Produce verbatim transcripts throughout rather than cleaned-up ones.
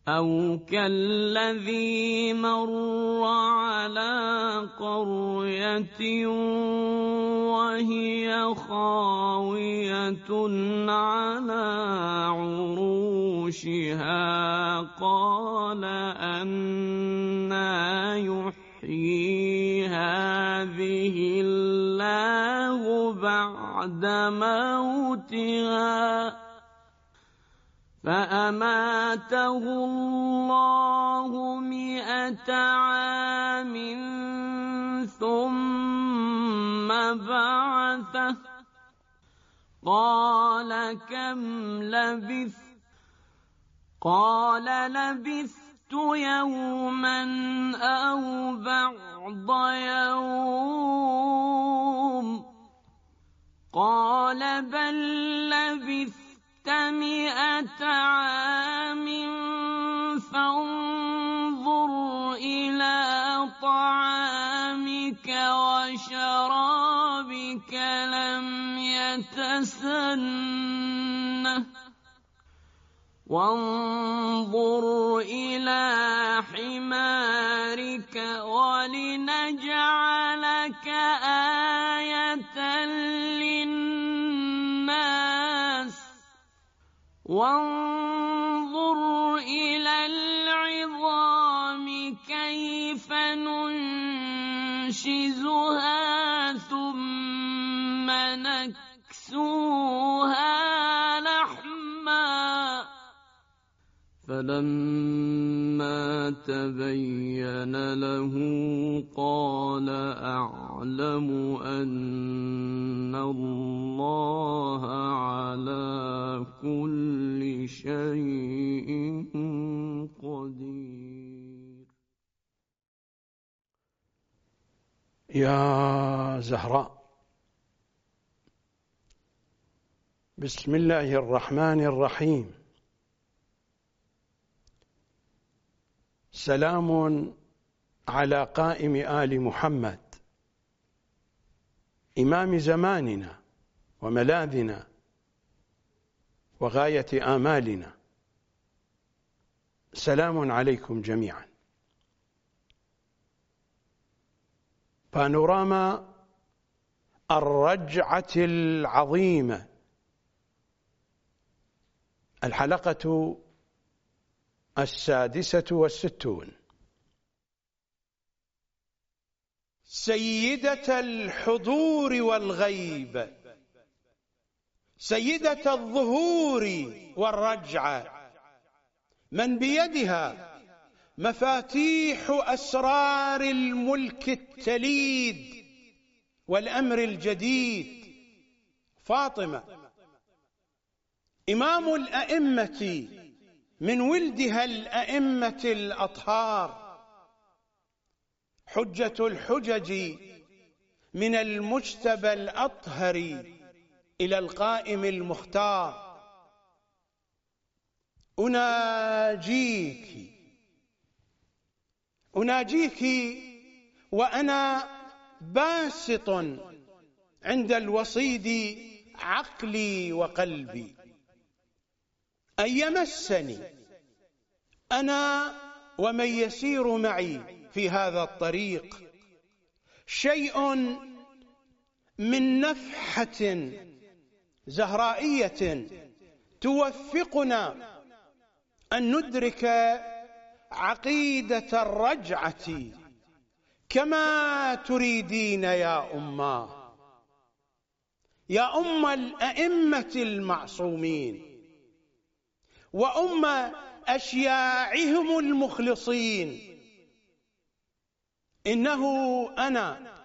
أو كالذي مر على قرية وهي خاوية على عروشها قال أنى يحيي هذه الله بعد موتها فأماته الله مئة عام ثم بعثه قال كم لبثت قال لبثت يوما أو بعض يوم قال بل لبثت مئة عام فانظر إلى طعامك وشرابك لم يتسنه وانظر إلى حمارك ولنجعلك آية للناس وانظر إلى العظام كيف ننشزها ثم نكسوها لحما فلما تبين له قال أعلم أن الله على كل شيء قدير. يا زهراء، بسم الله الرحمن الرحيم. سلام على قائم آل محمد إمام زماننا وملاذنا وغاية آمالنا. سلام عليكم جميعا. بانوراما الرجعة العظيمة، الحلقة السادسة والستون. سيدة الحضور والغيب، سيدة الظهور والرجعة، من بيدها مفاتيح أسرار الملك التليد والأمر الجديد، فاطمة إمام الأئمة من ولدها الأئمة الأطهار، حجة الحجج من المجتبى الأطهر إلى القائم المختار. أناجيك أناجيك وأنا باسط عند الوصيد عقلي وقلبي، أن يمسني أنا ومن يسير معي في هذا الطريق شيء من نفحة زهرائية توفقنا أن ندرك عقيدة الرجعة كما تريدين يا أماه، يا أم الأئمة المعصومين وأم أشياعهم المخلصين. إنه أنا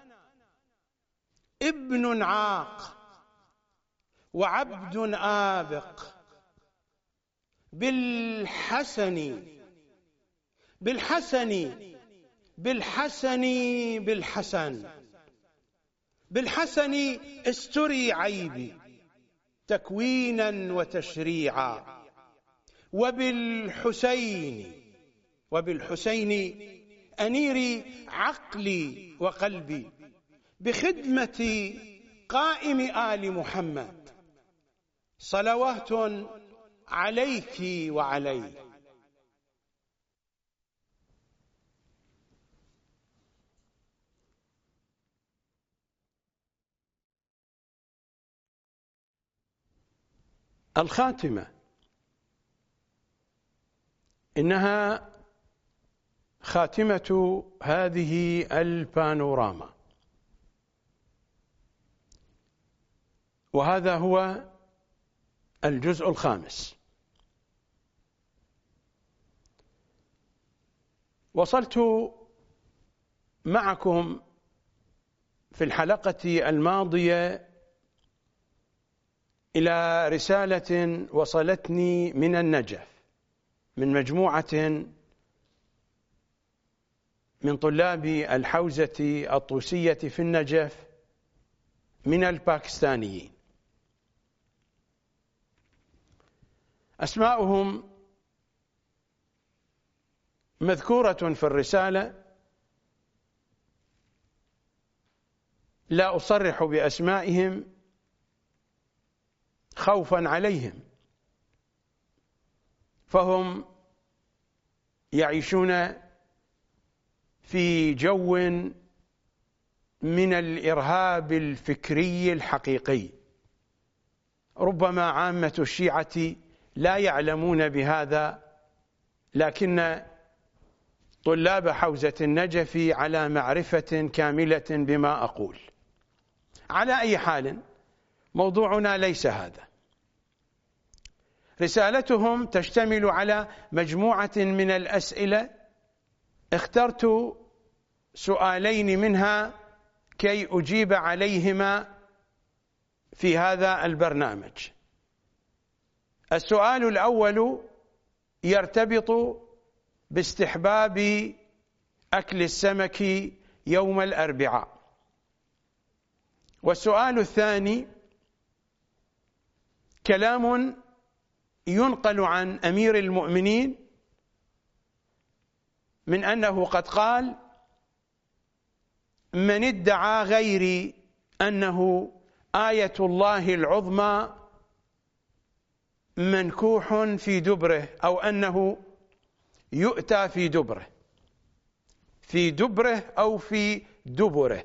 ابن عاق وعبد آبق بالحسن بالحسن بالحسن بالحسن بالحسن استري عيبي تكوينا وتشريعا، وبالحسين وبالحسين أنيري عقلي وقلبي بخدمة قائم آل محمد. صلوات عليك وعليه. الخاتمة إنها خاتمة هذه البانوراما، وهذا هو الجزء الخامس. وصلت معكم في الحلقة الماضية إلى رسالة وصلتني من النجف من مجموعة من طلاب الحوزة الطوسية في النجف من الباكستانيين. أسماؤهم مذكورة في الرسالة، لا أصرح بأسمائهم خوفا عليهم، فهم يعيشون في جو من الإرهاب الفكري الحقيقي. ربما عامة الشيعة لا يعلمون بهذا، لكن طلاب حوزة النجف على معرفة كاملة بما أقول. على أي حال، موضوعنا ليس هذا. رسالتهم تشتمل على مجموعة من الأسئلة، اخترت سؤالين منها كي أجيب عليهما في هذا البرنامج. السؤال الأول يرتبط باستحباب أكل السمك يوم الأربعاء، والسؤال الثاني كلام ينقل عن أمير المؤمنين من أنه قد قال: من ادعى غيري أنه آية الله العظمى منكوح في دبره، أو أنه يؤتى في دبره، في دبره أو في دبره.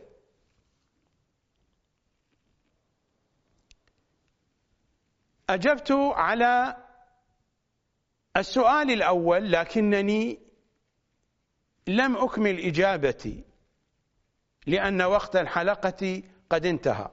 أجبت على السؤال الأول، لكنني لم أكمل إجابتي لأن وقت الحلقة قد انتهى.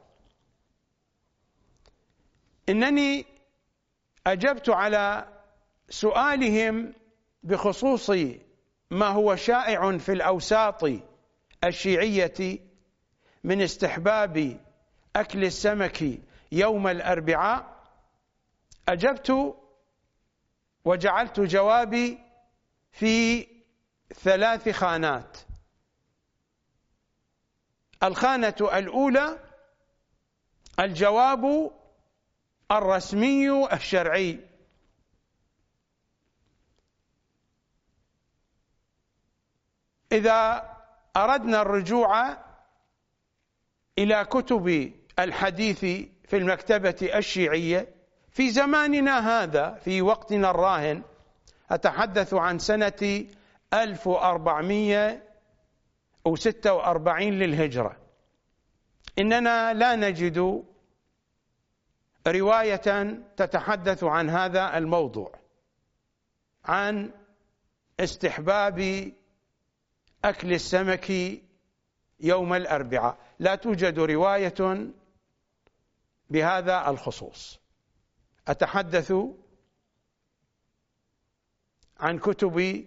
إنني أجبت على سؤالهم بخصوص ما هو شائع في الأوساط الشيعية من استحباب أكل السمك يوم الأربعاء. أجبت وجعلت جوابي في ثلاث خانات. الخانة الأولى الجواب الرسمي الشرعي، إذا أردنا الرجوع إلى كتب الحديث في المكتبة الشيعية في زماننا هذا، في وقتنا الراهن، أتحدث عن سنة ألف وأربعمائة وستة وأربعين للهجرة، إننا لا نجد رواية تتحدث عن هذا الموضوع، عن استحباب أكل السمك يوم الأربعاء. لا توجد رواية بهذا الخصوص. أتحدث عن كتب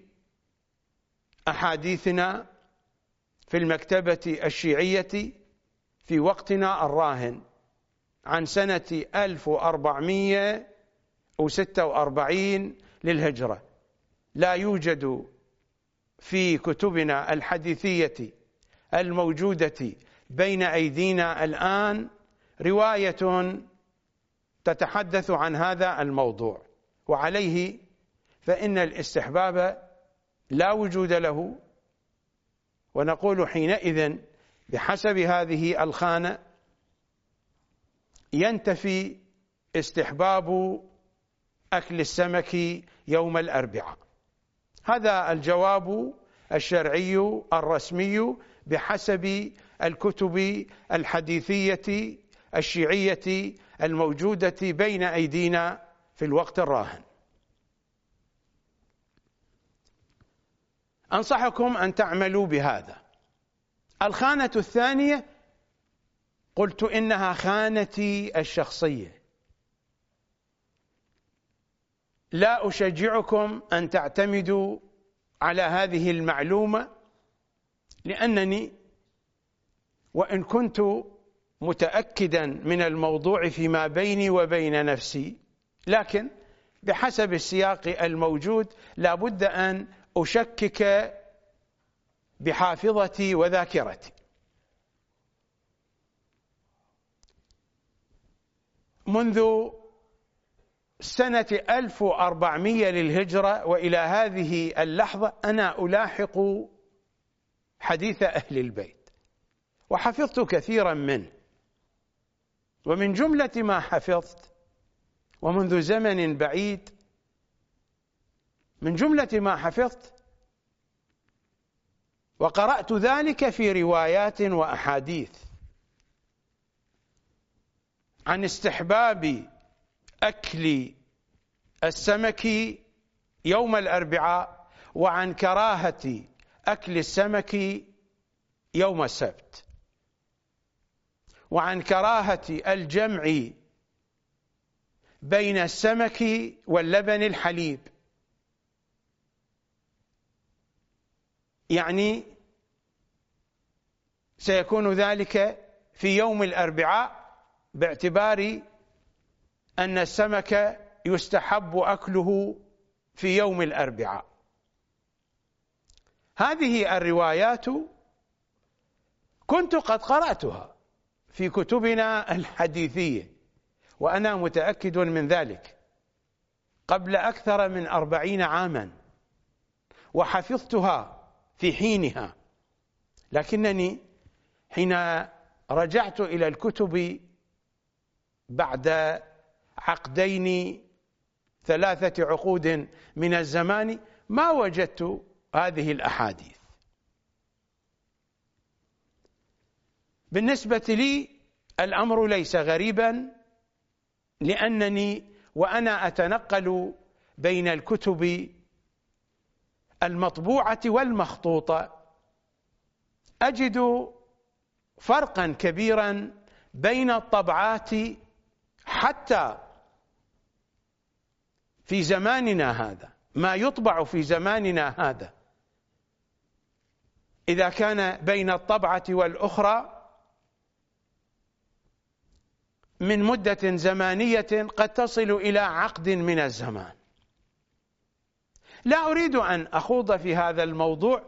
أحاديثنا في المكتبة الشيعية في وقتنا الراهن عن سنة ألف وأربعمائة وستة وأربعين للهجرة. لا يوجد في كتبنا الحديثية الموجودة بين أيدينا الآن رواية تتحدث عن هذا الموضوع، وعليه فإن الاستحباب لا وجود له. ونقول حينئذ بحسب هذه الخانة ينتفي استحباب أكل السمك يوم الأربعاء. هذا الجواب الشرعي الرسمي بحسب الكتب الحديثية الشيعية الموجودة بين أيدينا في الوقت الراهن. أنصحكم أن تعملوا بهذا. الخانة الثانية قلت إنها خانتي الشخصية. لا أشجعكم أن تعتمدوا على هذه المعلومة، لأنني وإن كنت متأكدا من الموضوع فيما بيني وبين نفسي، لكن بحسب السياق الموجود لا بد أن أشكك بحافظتي وذاكرتي. منذ سنة ألف وأربعمائة للهجرة وإلى هذه اللحظة أنا ألاحق حديث أهل البيت، وحفظت كثيرا منه. ومن جملة ما حفظت ومنذ زمن بعيد، من جملة ما حفظت وقرأت ذلك في روايات وأحاديث عن استحباب أكل السمك يوم الأربعاء، وعن كراهة أكل السمك يوم السبت، وعن كراهة الجمع بين السمك واللبن الحليب. يعني سيكون ذلك في يوم الأربعاء باعتبار أن السمك يستحب أكله في يوم الأربعاء. هذه الروايات كنت قد قرأتها في كتبنا الحديثية، وأنا متأكد من ذلك، قبل أكثر من أربعين عاما، وحفظتها في حينها. لكنني حين رجعت إلى الكتب بعد عقدين ثلاثة عقود من الزمان ما وجدت هذه الأحاديث. بالنسبة لي الأمر ليس غريبا، لأنني وأنا أتنقل بين الكتب المطبوعة والمخطوطة أجد فرقا كبيرا بين الطبعات حتى في زماننا هذا. ما يطبع في زماننا هذا إذا كان بين الطبعة والأخرى من مدة زمانية قد تصل إلى عقد من الزمان. لا أريد أن أخوض في هذا الموضوع.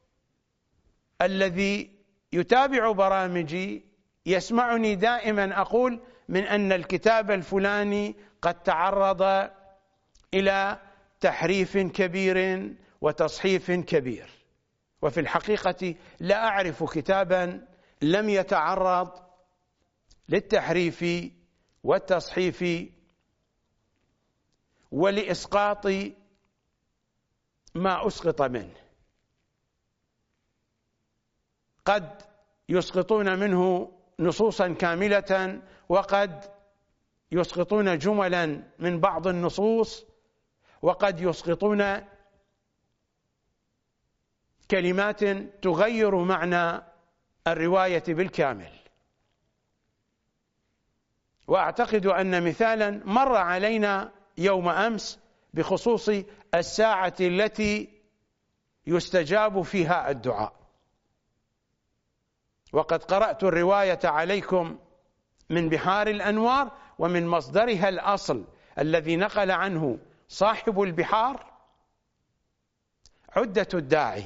الذي يتابع برامجي يسمعني دائما أقول من أن الكتاب الفلاني قد تعرض إلى تحريف كبير وتصحيف كبير، وفي الحقيقة لا أعرف كتابا لم يتعرض للتحريف والتصحيف ولإسقاط ما أسقط منه. قد يسقطون منه نصوصا كاملة، وقد يسقطون جملا من بعض النصوص، وقد يسقطون كلمات تغير معنى الرواية بالكامل. وأعتقد أن مثالا مر علينا يوم أمس بخصوص الساعة التي يستجاب فيها الدعاء، وقد قرأت الرواية عليكم من بحار الأنوار ومن مصدرها الأصل الذي نقل عنه صاحب البحار عدة الداعي،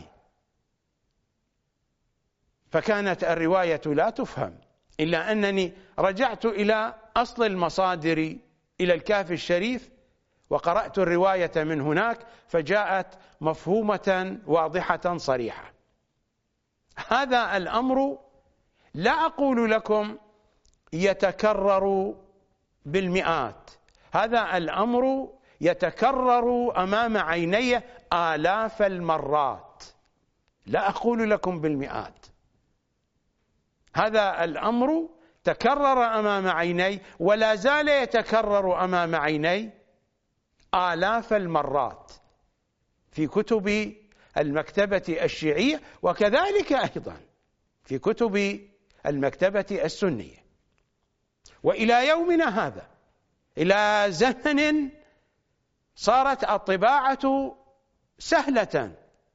فكانت الرواية لا تفهم، إلا أنني رجعت إلى أصل المصادر إلى الكافي الشريف وقرأت الرواية من هناك فجاءت مفهومة واضحة صريحة. هذا الأمر لا أقول لكم يتكرر بالمئات، هذا الأمر يتكرر أمام عيني آلاف المرات، لا أقول لكم بالمئات. هذا الأمر تكرر أمام عيني ولا زال يتكرر أمام عيني آلاف المرات في كتب المكتبة الشيعية، وكذلك أيضا في كتب المكتبة السنية. وإلى يومنا هذا، إلى زمن صارت الطباعة سهلة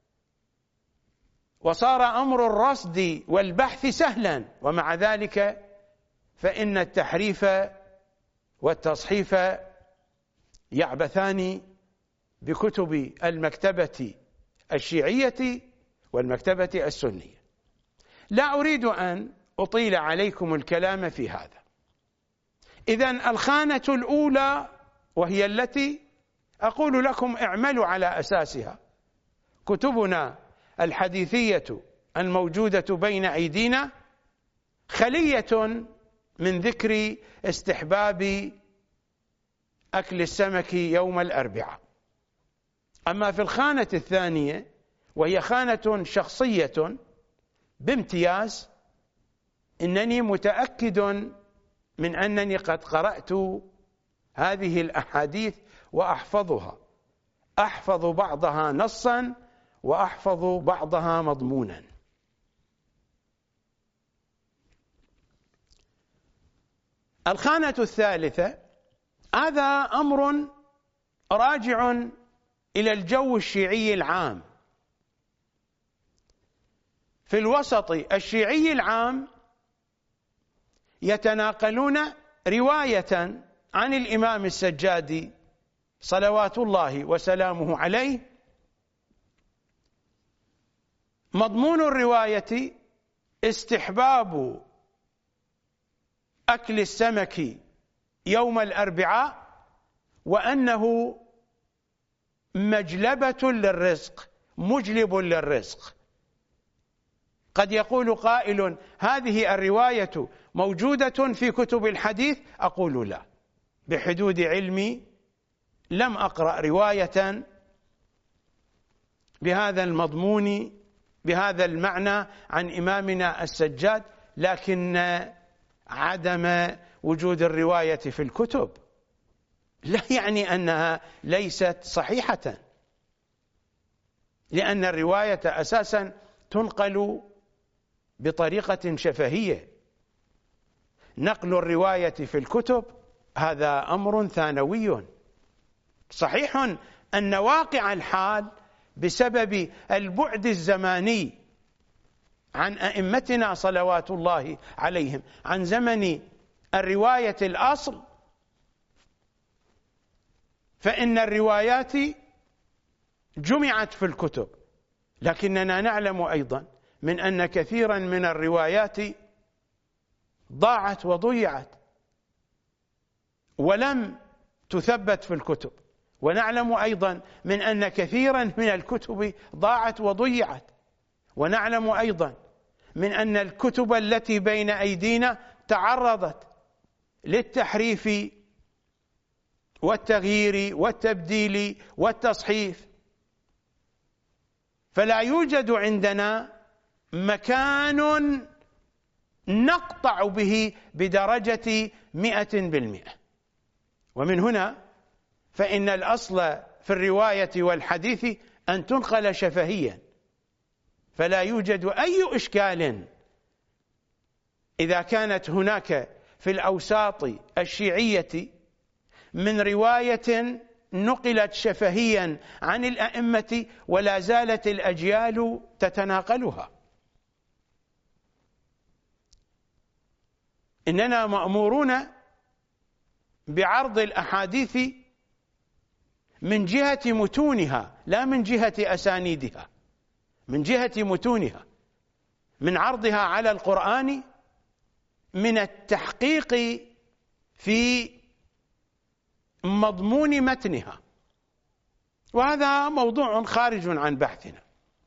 وصار أمر الرصد والبحث سهلا، ومع ذلك فإن التحريف والتصحيف يعبثان بكتب المكتبة الشيعية والمكتبة السنية. لا أريد أن أطيل عليكم الكلام في هذا. إذن الخانة الأولى، وهي التي أقول لكم اعملوا على أساسها، كتبنا الحديثية الموجودة بين أيدينا خلية من ذكر استحباب أكل السمك يوم الأربعاء. أما في الخانة الثانية، وهي خانة شخصية بامتياز، إنني متأكد من أنني قد قرأت هذه الأحاديث وأحفظها، أحفظ بعضها نصا وأحفظ بعضها مضمونا. الخانة الثالثة، هذا أمر راجع إلى الجو الشيعي العام. في الوسط الشيعي العام يتناقلون رواية عن الإمام السجادي صلوات الله وسلامه عليه، مضمون الرواية استحباب أكل السمك يوم الأربعاء، وأنه مجلبة للرزق، مجلب للرزق. قد يقول قائل: هذه الرواية موجودة في كتب الحديث؟ أقول لا، بحدود علمي لم أقرأ رواية بهذا المضمون بهذا المعنى عن إمامنا السجاد، لكن عدم وجود الرواية في الكتب لا يعني أنها ليست صحيحة، لأن الرواية أساسا تنقل بطريقة شفهية. نقل الرواية في الكتب هذا أمر ثانوي. صحيح أن واقع الحال بسبب البعد الزماني عن أئمتنا صلوات الله عليهم عن زمن الرواية الأصل، فإن الروايات جمعت في الكتب، لكننا نعلم أيضا من أن كثيرا من الروايات ضاعت وضيعت ولم تثبت في الكتب، ونعلم أيضا من أن كثيرا من الكتب ضاعت وضيعت، ونعلم أيضا من أن الكتب التي بين أيدينا تعرضت للتحريف والتغيير والتبديل والتصحيف. فلا يوجد عندنا مكان نقطع به بدرجة مئة بالمئة. ومن هنا فإن الأصل في الرواية والحديث أن تنقل شفهيا، فلا يوجد أي إشكال إذا كانت هناك في الأوساط الشيعية من رواية نقلت شفهيا عن الأئمة ولا زالت الأجيال تتناقلها. إننا مأمورون بعرض الأحاديث من جهة متونها لا من جهة أسانيدها، من جهة متونها، من عرضها على القرآن، من التحقيق في مضمون متنها، وهذا موضوع خارج عن بحثنا.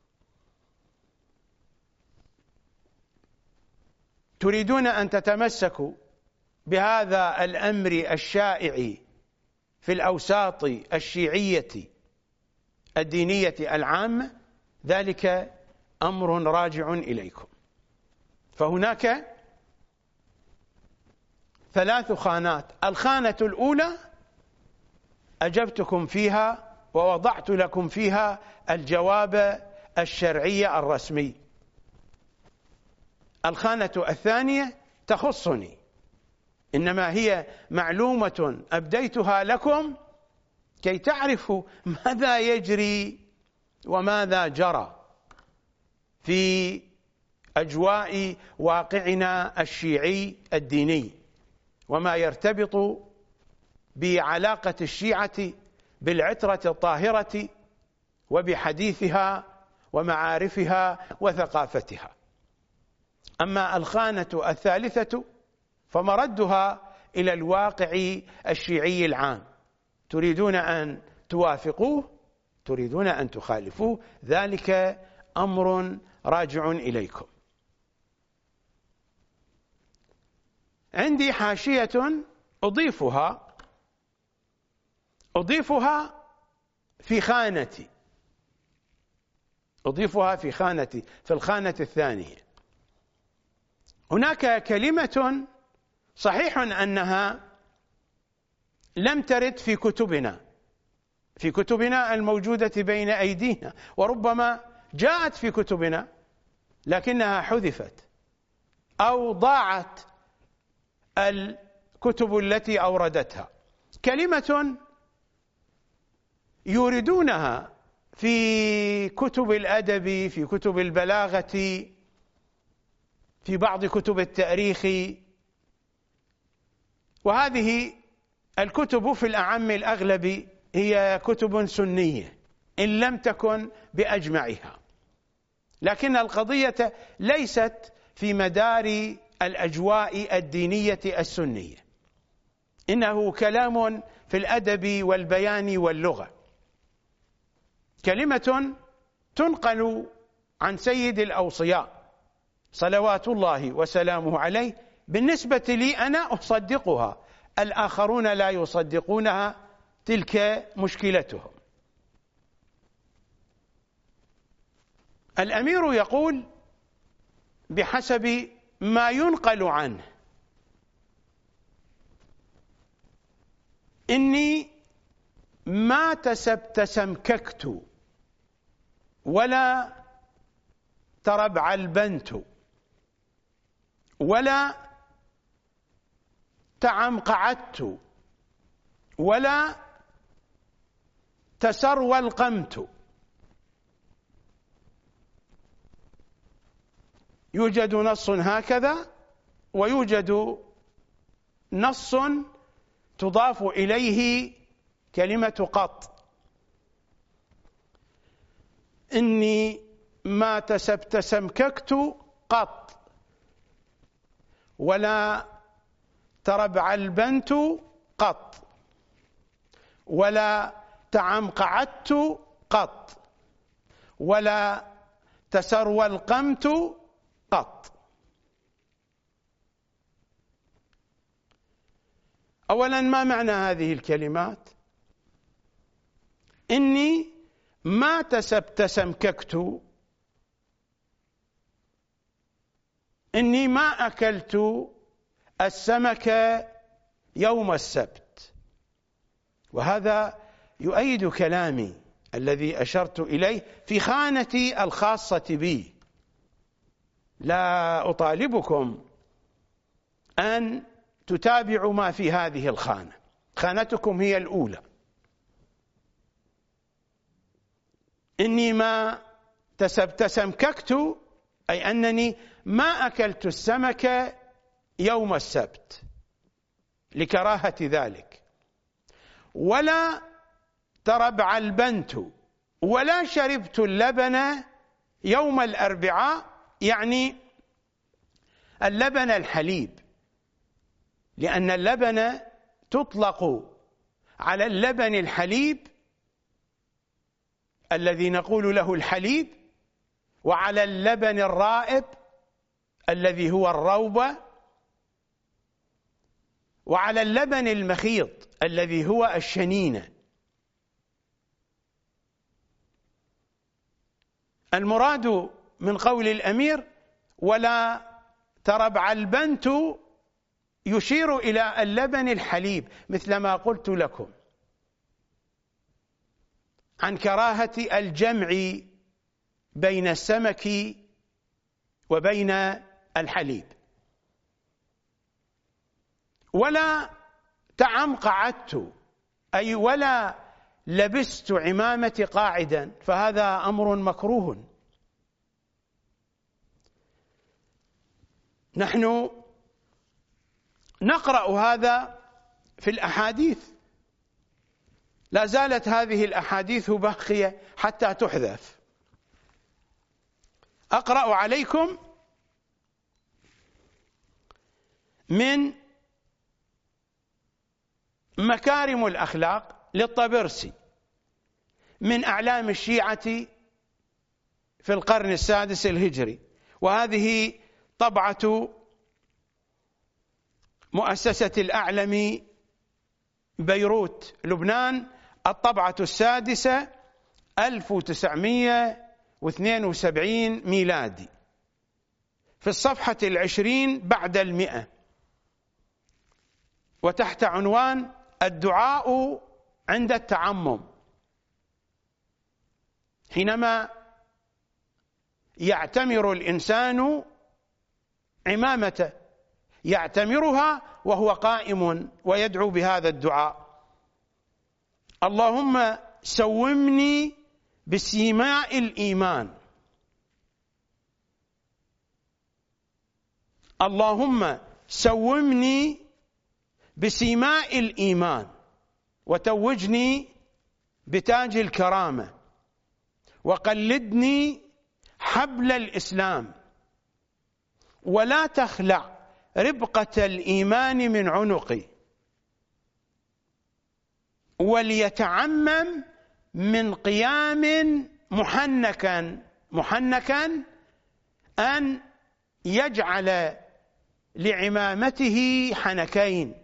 تريدون أن تتمسكوا بهذا الأمر الشائع في الأوساط الشيعية الدينية العامة، ذلك أمر راجع إليكم. فهناك ثلاث خانات. الخانة الأولى أجبتكم فيها ووضعت لكم فيها الجواب الشرعي الرسمي. الخانة الثانية تخصني، إنما هي معلومة أبديتها لكم كي تعرفوا ماذا يجري وماذا جرى في أجواء واقعنا الشيعي الديني، وما يرتبط بعلاقة الشيعة بالعترة الطاهرة وبحديثها ومعارفها وثقافتها. أما الخانة الثالثة فمردها إلى الواقع الشيعي العام، تريدون أن توافقوه، تريدون أن تخالفوه، ذلك أمر راجع إليكم. عندي حاشية أضيفها أضيفها في خانتي أضيفها في خانتي في الخانة الثانية. هناك كلمة صحيح أنها لم ترد في كتبنا في كتبنا الموجودة بين أيدينا، وربما جاءت في كتبنا لكنها حذفت أو ضاعت الكتب التي أوردتها. كلمة يوردونها في كتب الأدب، في كتب البلاغة، في بعض كتب التاريخ، وهذه الكتب في الأعم الأغلب هي كتب سنية إن لم تكن بأجمعها، لكن القضية ليست في مدار الأجواء الدينية السنية، إنه كلام في الأدب والبيان واللغة، كلمة تنقل عن سيد الأوصياء صلوات الله وسلامه عليه. بالنسبة لي أنا أصدقها، الآخرون لا يصدقونها، تلك مشكلتهم. الأمير يقول بحسب ما ينقل عنه إني ما تسمككت ولا تربعلبنت ولا تعمقعدت ولا تسرولقمت. يوجد نص هكذا، ويوجد نص تضاف إليه كلمة قط. إني ما تسمككت قط ولا تربعلبنت قط ولا تعمقعدت قط ولا تسرولقمت قط. أولا، ما معنى هذه الكلمات؟ إني ما تسمككت، إني ما أكلت السمك يوم السبت، وهذا يؤيد كلامي الذي أشرت إليه في خانتي الخاصة بي. لا أطالبكم أن تتابعوا ما في هذه الخانة، خانتكم هي الأولى. إني ما تسمككت أي أنني ما أكلت السمك يوم السبت لكراهة ذلك، ولا تربعلبنت ولا شربت اللبن يوم الأربعاء، يعني اللبن الحليب، لأن اللبن تطلق على اللبن الحليب الذي نقول له الحليب، وعلى اللبن الرائب الذي هو الروبة، وعلى اللبن المخيط الذي هو الشنينة. المراد من قول الأمير ولا تربعلبنت يشير إلى اللبن الحليب، مثل ما قلت لكم عن كراهة الجمع بين السمك وبين الحليب، ولا تعمقعدت أي ولا لبست عمامتي قاعدا، فهذا أمر مكروه. نحن نقرأ هذا في الأحاديث، لا زالت هذه الأحاديث باقية حتى تحذف. أقرأ عليكم من مكارم الأخلاق للطبرسي من أعلام الشيعة في القرن السادس الهجري، وهذه طبعة مؤسسة الأعلم بيروت لبنان، الطبعة السادسة ألف وتسعمائة واثنين وسبعين ميلادي، في الصفحة العشرين بعد المئة، وتحت عنوان الدعاء عند التعمم. حينما يعتمر الإنسان عمامته يعتمرها وهو قائم ويدعو بهذا الدعاء: اللهم سومني بسيماء الإيمان، اللهم سومني بسيماء الإيمان وتوجني بتاج الكرامة وقلدني حبل الإسلام ولا تخلع ربقة الإيمان من عنقي، وليتعمم من قيام محنكا محنكا أن يجعل لعمامته حنكين،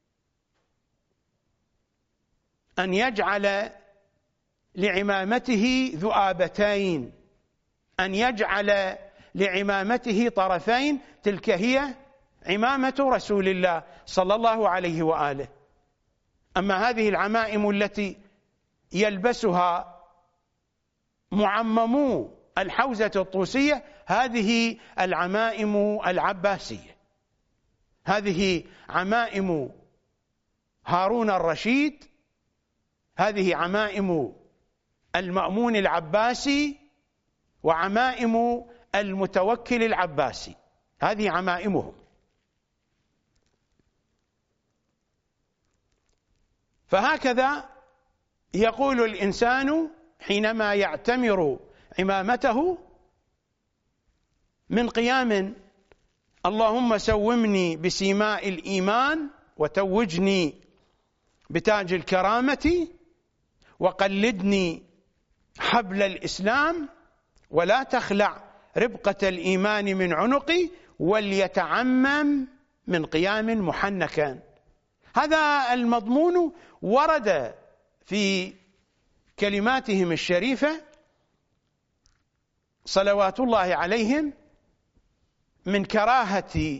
أن يجعل لعمامته ذؤابتين، أن يجعل لعمامته طرفين. تلك هي عمامة رسول الله صلى الله عليه وآله. أما هذه العمائم التي يلبسها معممو الحوزة الطوسية، هذه العمائم العباسية، هذه عمائم هارون الرشيد، هذه عمائم المأمون العباسي وعمائم المتوكل العباسي، هذه عمائمهم. فهكذا يقول الإنسان حينما يعتمر عمامته من قيام: اللهم سومني بسيماء الإيمان وتوجني بتاج الكرامة وقلدني حبل الإسلام ولا تخلع ربقة الإيمان من عنقي وليتعمم من قيام محنكا. هذا المضمون ورد في كلماتهم الشريفة صلوات الله عليهم من كراهة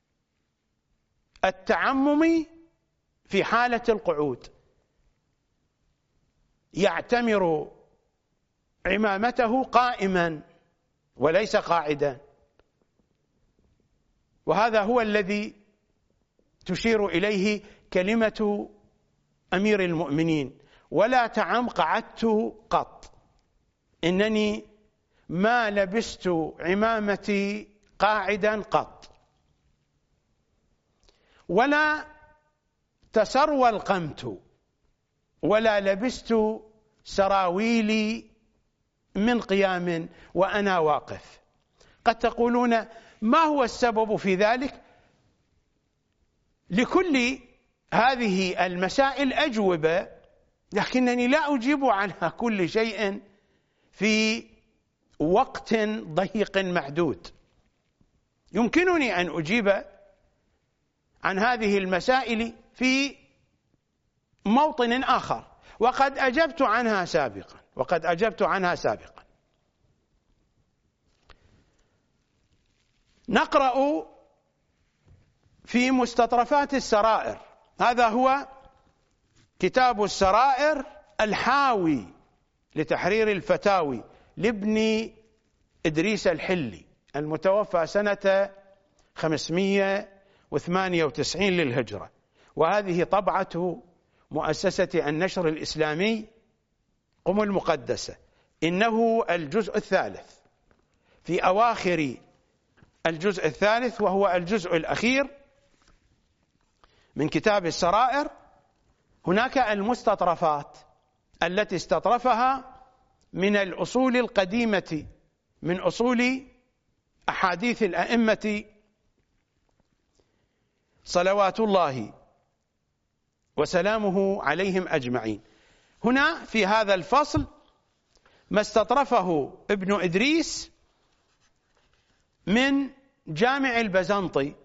التعمم في حالة القعود، يعتمر عمامته قائما وليس قاعدا، وهذا هو الذي تشير إليه كلمة أمير المؤمنين: ولا تعمقعدت قط، إنني ما لبست عمامتي قاعدا قط، ولا تسرول قمت، ولا لبست سراويلي من قيام وأنا واقف. قد تقولون: ما هو السبب في ذلك؟ لكل هذه المسائل أجوبة، لكنني لا أجيب عنها كل شيء في وقت ضيق محدود. يمكنني أن أجيب عن هذه المسائل في موطن آخر، وقد أجبت عنها سابقا وقد أجبت عنها سابقا. نقرأ في مستطرفات السرائر، هذا هو كتاب السرائر الحاوي لتحرير الفتاوي لابن إدريس الحلي المتوفى سنة خمسمائة وثمانية وتسعين للهجرة، وهذه طبعة مؤسسة النشر الإسلامي قم المقدسة. إنه الجزء الثالث، في أواخر الجزء الثالث، وهو الجزء الأخير من كتاب السرائر. هناك المستطرفات التي استطرفها من الأصول القديمة، من أصول أحاديث الأئمة صلوات الله وسلامه عليهم أجمعين. هنا في هذا الفصل ما استطرفه ابن إدريس من جامع البزنطي،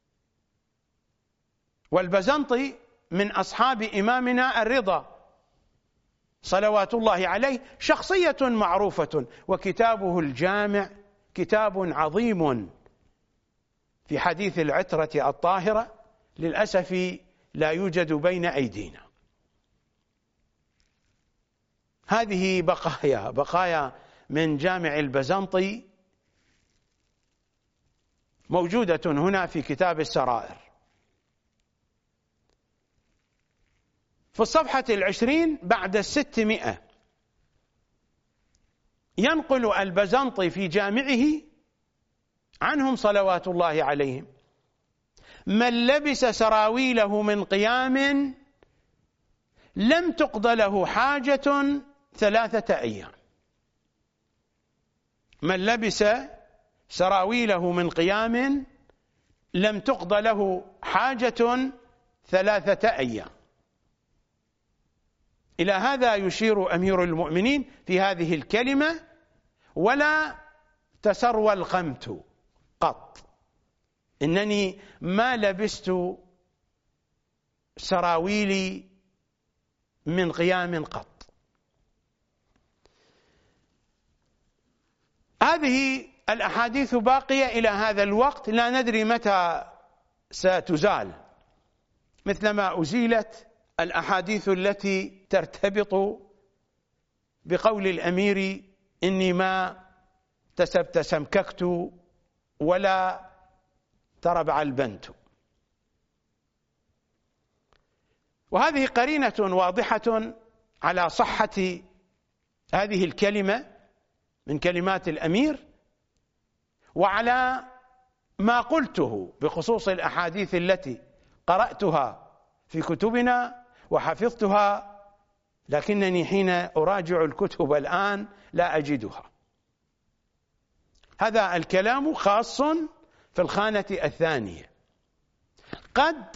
والبزنطي من أصحاب إمامنا الرضا صلوات الله عليه، شخصية معروفة، وكتابه الجامع كتاب عظيم في حديث العترة الطاهرة، للأسف لا يوجد بين أيدينا. هذه بقايا بقايا من جامع البزنطي موجودة هنا في كتاب السرائر. في الصفحة العشرين بعد الستمائة ينقل البزنطي في جامعه عنهم صلوات الله عليهم: من لبس سراويله من قيام لم تقض له حاجة ثلاثة أيام. من لبس سراويله من قيام لم تقض له حاجة ثلاثة أيام. إلى هذا يشير أمير المؤمنين في هذه الكلمة: ولا تسروى القمت قط، إنني ما لبست سراويلي من قيام قط. هذه الأحاديث باقية إلى هذا الوقت، لا ندري متى ستزال، مثلما أزيلت الأحاديث التي ترتبط بقول الأمير: إني ما تسمككت ولا تربع البنت. وهذه قرينة واضحة على صحة هذه الكلمة من كلمات الأمير، وعلى ما قلته بخصوص الأحاديث التي قرأتها في كتبنا وحفظتها، لكنني حين أراجع الكتب الآن لا أجدها. هذا الكلام خاص في الخانة الثانية. قد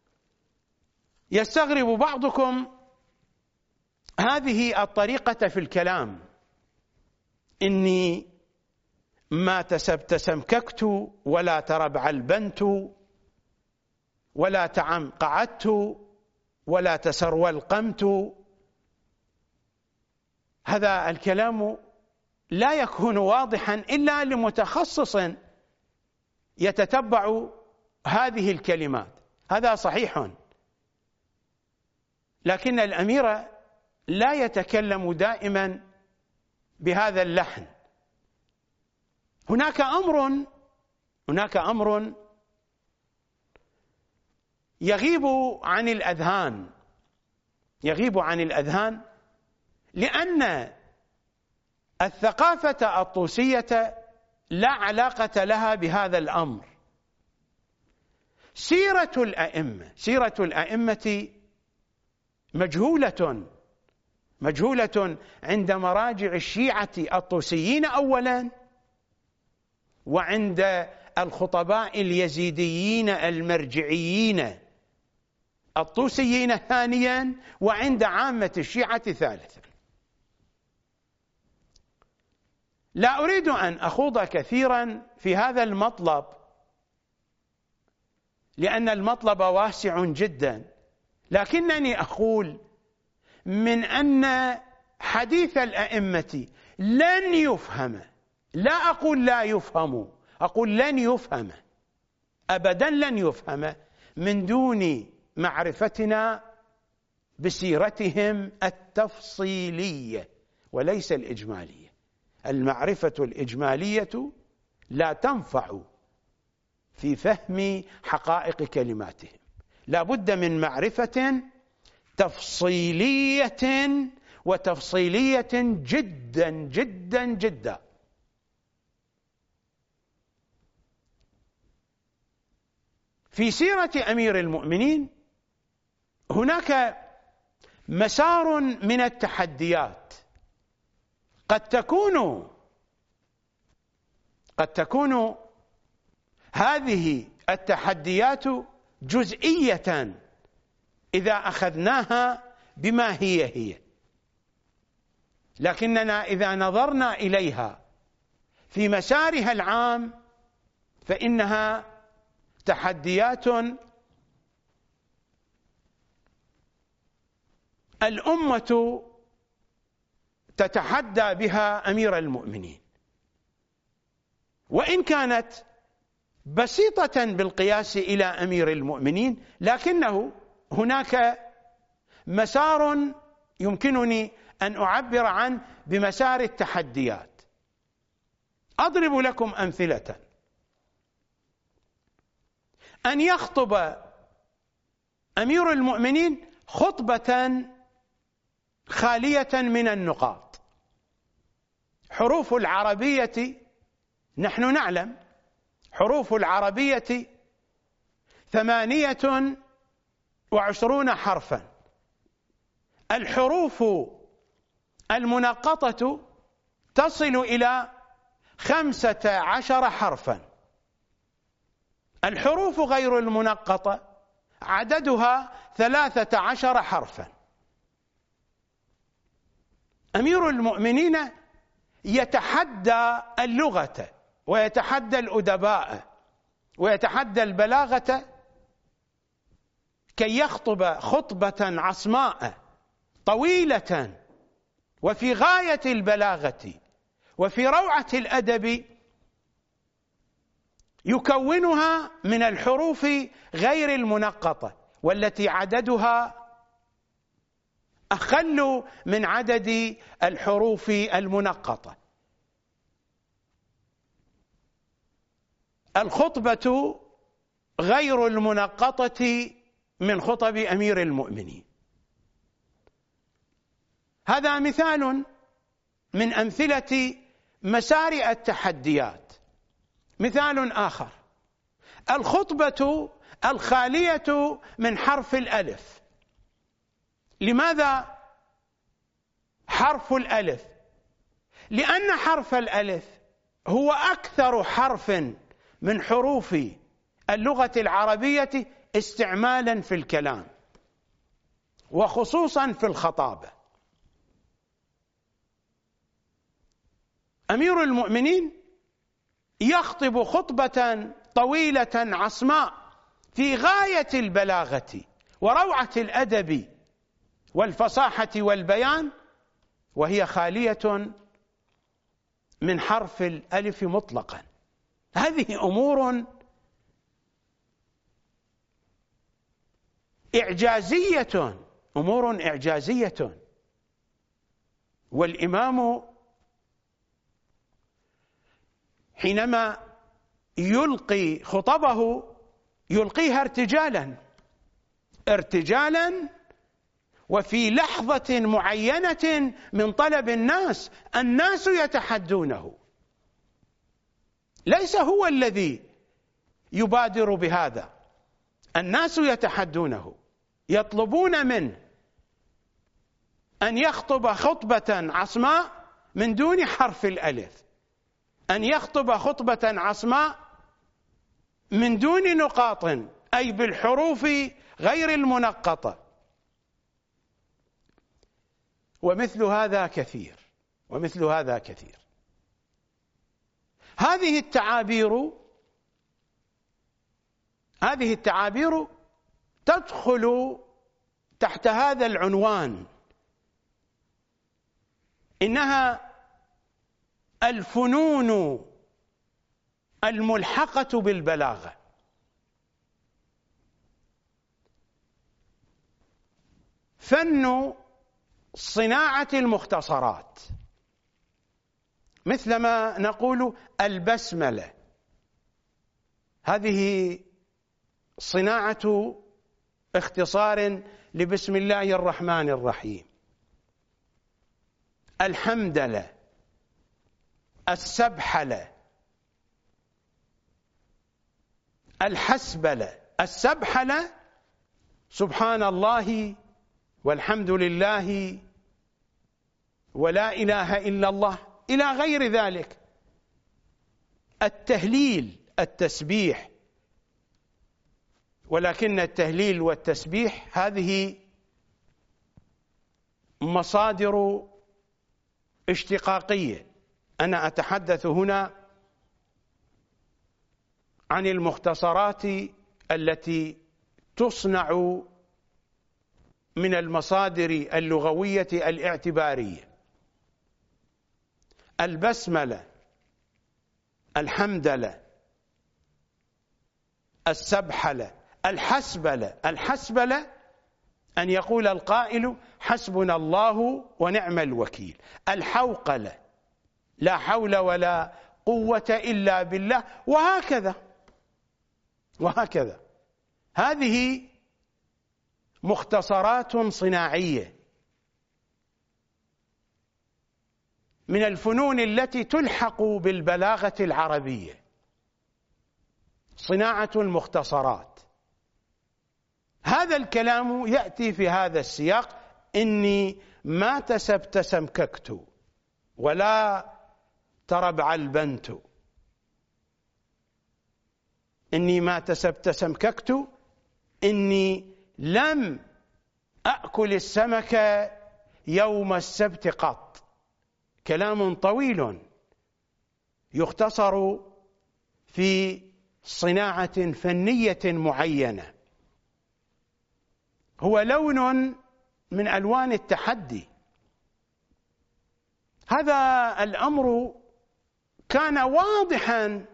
يستغرب بعضكم هذه الطريقة في الكلام: إني ما تسمككت ولا تربع البنت ولا تعمقعدت ولا تسروى القمت. هذا الكلام لا يكون واضحا إلا لمتخصص يتتبع هذه الكلمات. هذا صحيح، لكن الأمير لا يتكلم دائما بهذا اللحن. هناك أمر هناك أمر يغيب عن الأذهان يغيب عن الأذهان لأن الثقافة الطوسية لا علاقة لها بهذا الأمر. سيرة الأئمة سيرة الأئمة مجهولة مجهولة عند مراجع الشيعة الطوسيين أولا، وعند الخطباء اليزيديين المرجعيين الطوسيين ثانيا، وعند عامة الشيعة ثالثا. لا أريد أن أخوض كثيرا في هذا المطلب لأن المطلب واسع جدا، لكنني أقول من أن حديث الأئمة لن يفهم، لا أقول لا يفهم، أقول لن يفهم أبدا، لن يفهم من دون معرفتنا بسيرتهم التفصيلية وليس الإجمالية. المعرفة الإجمالية لا تنفع في فهم حقائق كلماتهم، لا بد من معرفة تفصيلية، وتفصيلية جدا جدا جدا. في سيرة أمير المؤمنين هناك مسار من التحديات، قد تكون قد تكون هذه التحديات جزئية إذا أخذناها بما هي هي، لكننا إذا نظرنا إليها في مسارها العام فإنها تحديات الأمة تتحدى بها أمير المؤمنين، وإن كانت بسيطة بالقياس إلى أمير المؤمنين، لكنه هناك مسار يمكنني أن أعبر عنه بمسار التحديات. أضرب لكم أمثلة. أن يخطب أمير المؤمنين خطبة خالية من النقاط. حروف العربية نحن نعلم حروف العربية ثمانية وعشرون حرفا. الحروف المنقطة تصل إلى خمسة عشر حرفا. الحروف غير المنقطة عددها ثلاثة عشر حرفا. أمير المؤمنين يتحدى اللغة ويتحدى الأدباء ويتحدى البلاغة كي يخطب خطبة عصماء طويلة وفي غاية البلاغة وفي روعة الأدب، يكونها من الحروف غير المنقطة والتي عددها أقل من عدد الحروف المنقطة. الخطبة غير المنقطة من خطب أمير المؤمنين. هذا مثال من أمثلة مسار التحديات. مثال آخر: الخطبة الخالية من حرف الألف. لماذا حرف الألف؟ لأن حرف الألف هو أكثر حرف من حروف اللغة العربية استعمالا في الكلام وخصوصا في الخطابة. أمير المؤمنين يخطب خطبة طويلة عصماء في غاية البلاغة وروعة الأدب والفصاحة والبيان، وهي خالية من حرف الألف مطلقا. هذه أمور إعجازية أمور إعجازية والإمام حينما يلقي خطبه يلقيها ارتجالا ارتجالا وفي لحظة معينة من طلب الناس. الناس يتحدونه، ليس هو الذي يبادر بهذا، الناس يتحدونه، يطلبون منه أن يخطب خطبة عصماء من دون حرف الألف، أن يخطب خطبة عصماء من دون نقاط، أي بالحروف غير المنقطة. ومثل هذا كثير ومثل هذا كثير. هذه التعابير هذه التعابير تدخل تحت هذا العنوان، إنها الفنون الملحقة بالبلاغة. فن صناعة المختصرات مثلما نقول البسملة، هذه صناعة اختصار لبسم الله الرحمن الرحيم. الحمدلة، السبحلة، الحسبلة. السبحلة سبحان الله والحمد لله ولا إله إلا الله إلى غير ذلك. التهليل، التسبيح، ولكن التهليل والتسبيح هذه مصادر اشتقاقية. أنا أتحدث هنا عن المختصرات التي تصنع من المصادر اللغوية الاعتبارية. البسملة، الحمدلة، السبحلة، الحسبلة. الحسبلة أن يقول القائل حسبنا الله ونعم الوكيل. الحوقلة لا حول ولا قوة إلا بالله، وهكذا وهكذا. هذه مختصرات صناعية من الفنون التي تلحق بالبلاغة العربية، صناعة المختصرات. هذا الكلام يأتي في هذا السياق: إني ما تسبتسمككت ولا تربعلبنت. إني ما تسبتسمككت، إني لم أأكل السمك يوم السبت قط. كلام طويل يختصر في صناعة فنية معينة، هو لون من ألوان التحدي. هذا الأمر كان واضحا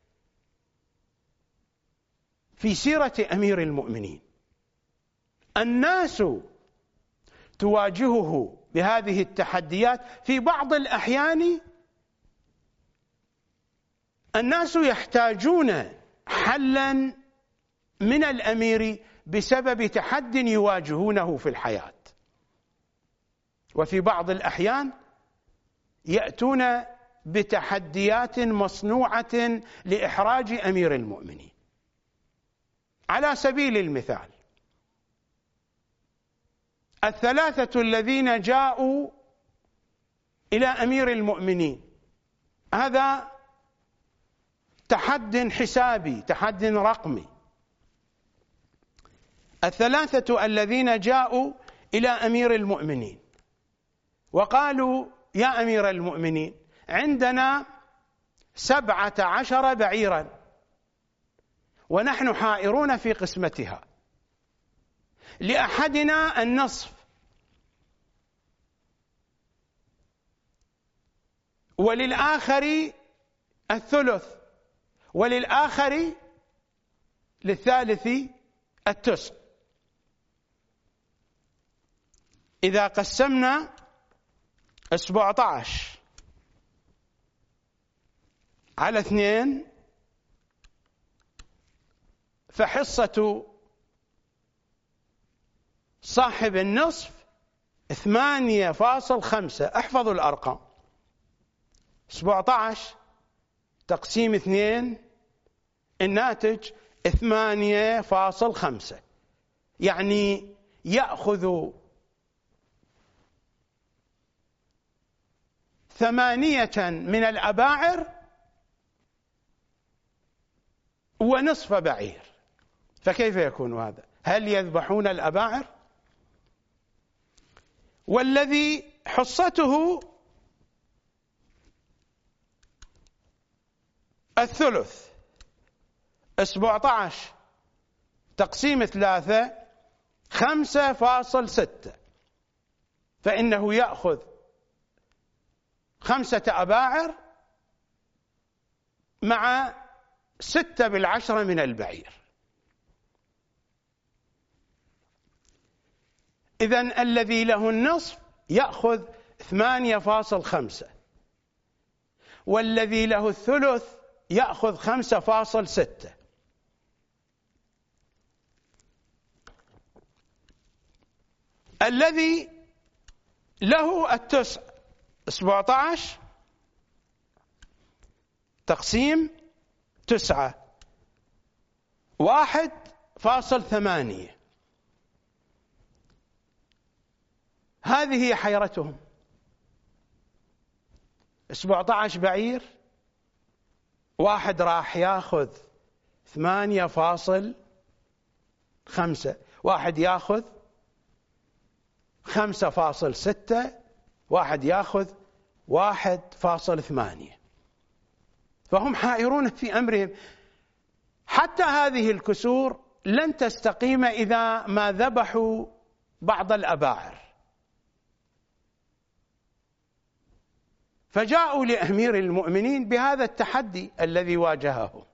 في سيرة أمير المؤمنين. الناس تواجهه بهذه التحديات. في بعض الأحيان الناس يحتاجون حلا من الأمير بسبب تحد يواجهونه في الحياة، وفي بعض الأحيان يأتون بتحديات مصنوعة لإحراج أمير المؤمنين. على سبيل المثال، الثلاثة الذين جاءوا إلى أمير المؤمنين، هذا تحد حسابي، تحد رقمي. الثلاثة الذين جاءوا إلى أمير المؤمنين وقالوا: يا أمير المؤمنين، عندنا سبعة عشر بعيرا ونحن حائرون في قسمتها، لأحدنا النصف وللآخر الثلث وللآخر للثالث التسع. إذا قسمنا سبعة عشر على اثنين فحصة صاحب النصف ثمانية فاصل خمسة. احفظوا الأرقام: سبعة عشر تقسيم اثنين الناتج ثمانية فاصل خمسة، يعني يأخذ ثمانية من الأباعر ونصف بعير. فكيف يكون هذا؟ هل يذبحون الأباعر؟ والذي حصته الثلث سبعة عشر تقسيم ثلاثة خمسة فاصل ستة، فإنه يأخذ خمسة أباعر مع ستة بالعشرة من البعير. إذن الذي له النصف يأخذ ثمانية فاصل خمسة، والذي له الثلث يأخذ خمسة فاصل ستة. الذي له التسع سبعة عشر تقسيم تسعة واحد فاصل ثمانية. هذه هي حيرتهم. سبعة عشر بعير، واحد راح ياخذ ثمانية فاصل خمسة، واحد ياخذ خمسة فاصل ستة، واحد ياخذ واحد فاصل ثمانية. فهم حائرون في أمرهم. حتى هذه الكسور لن تستقيم إذا ما ذبحوا بعض الأباعر. فجاءوا لأمير المؤمنين بهذا التحدي الذي واجهه.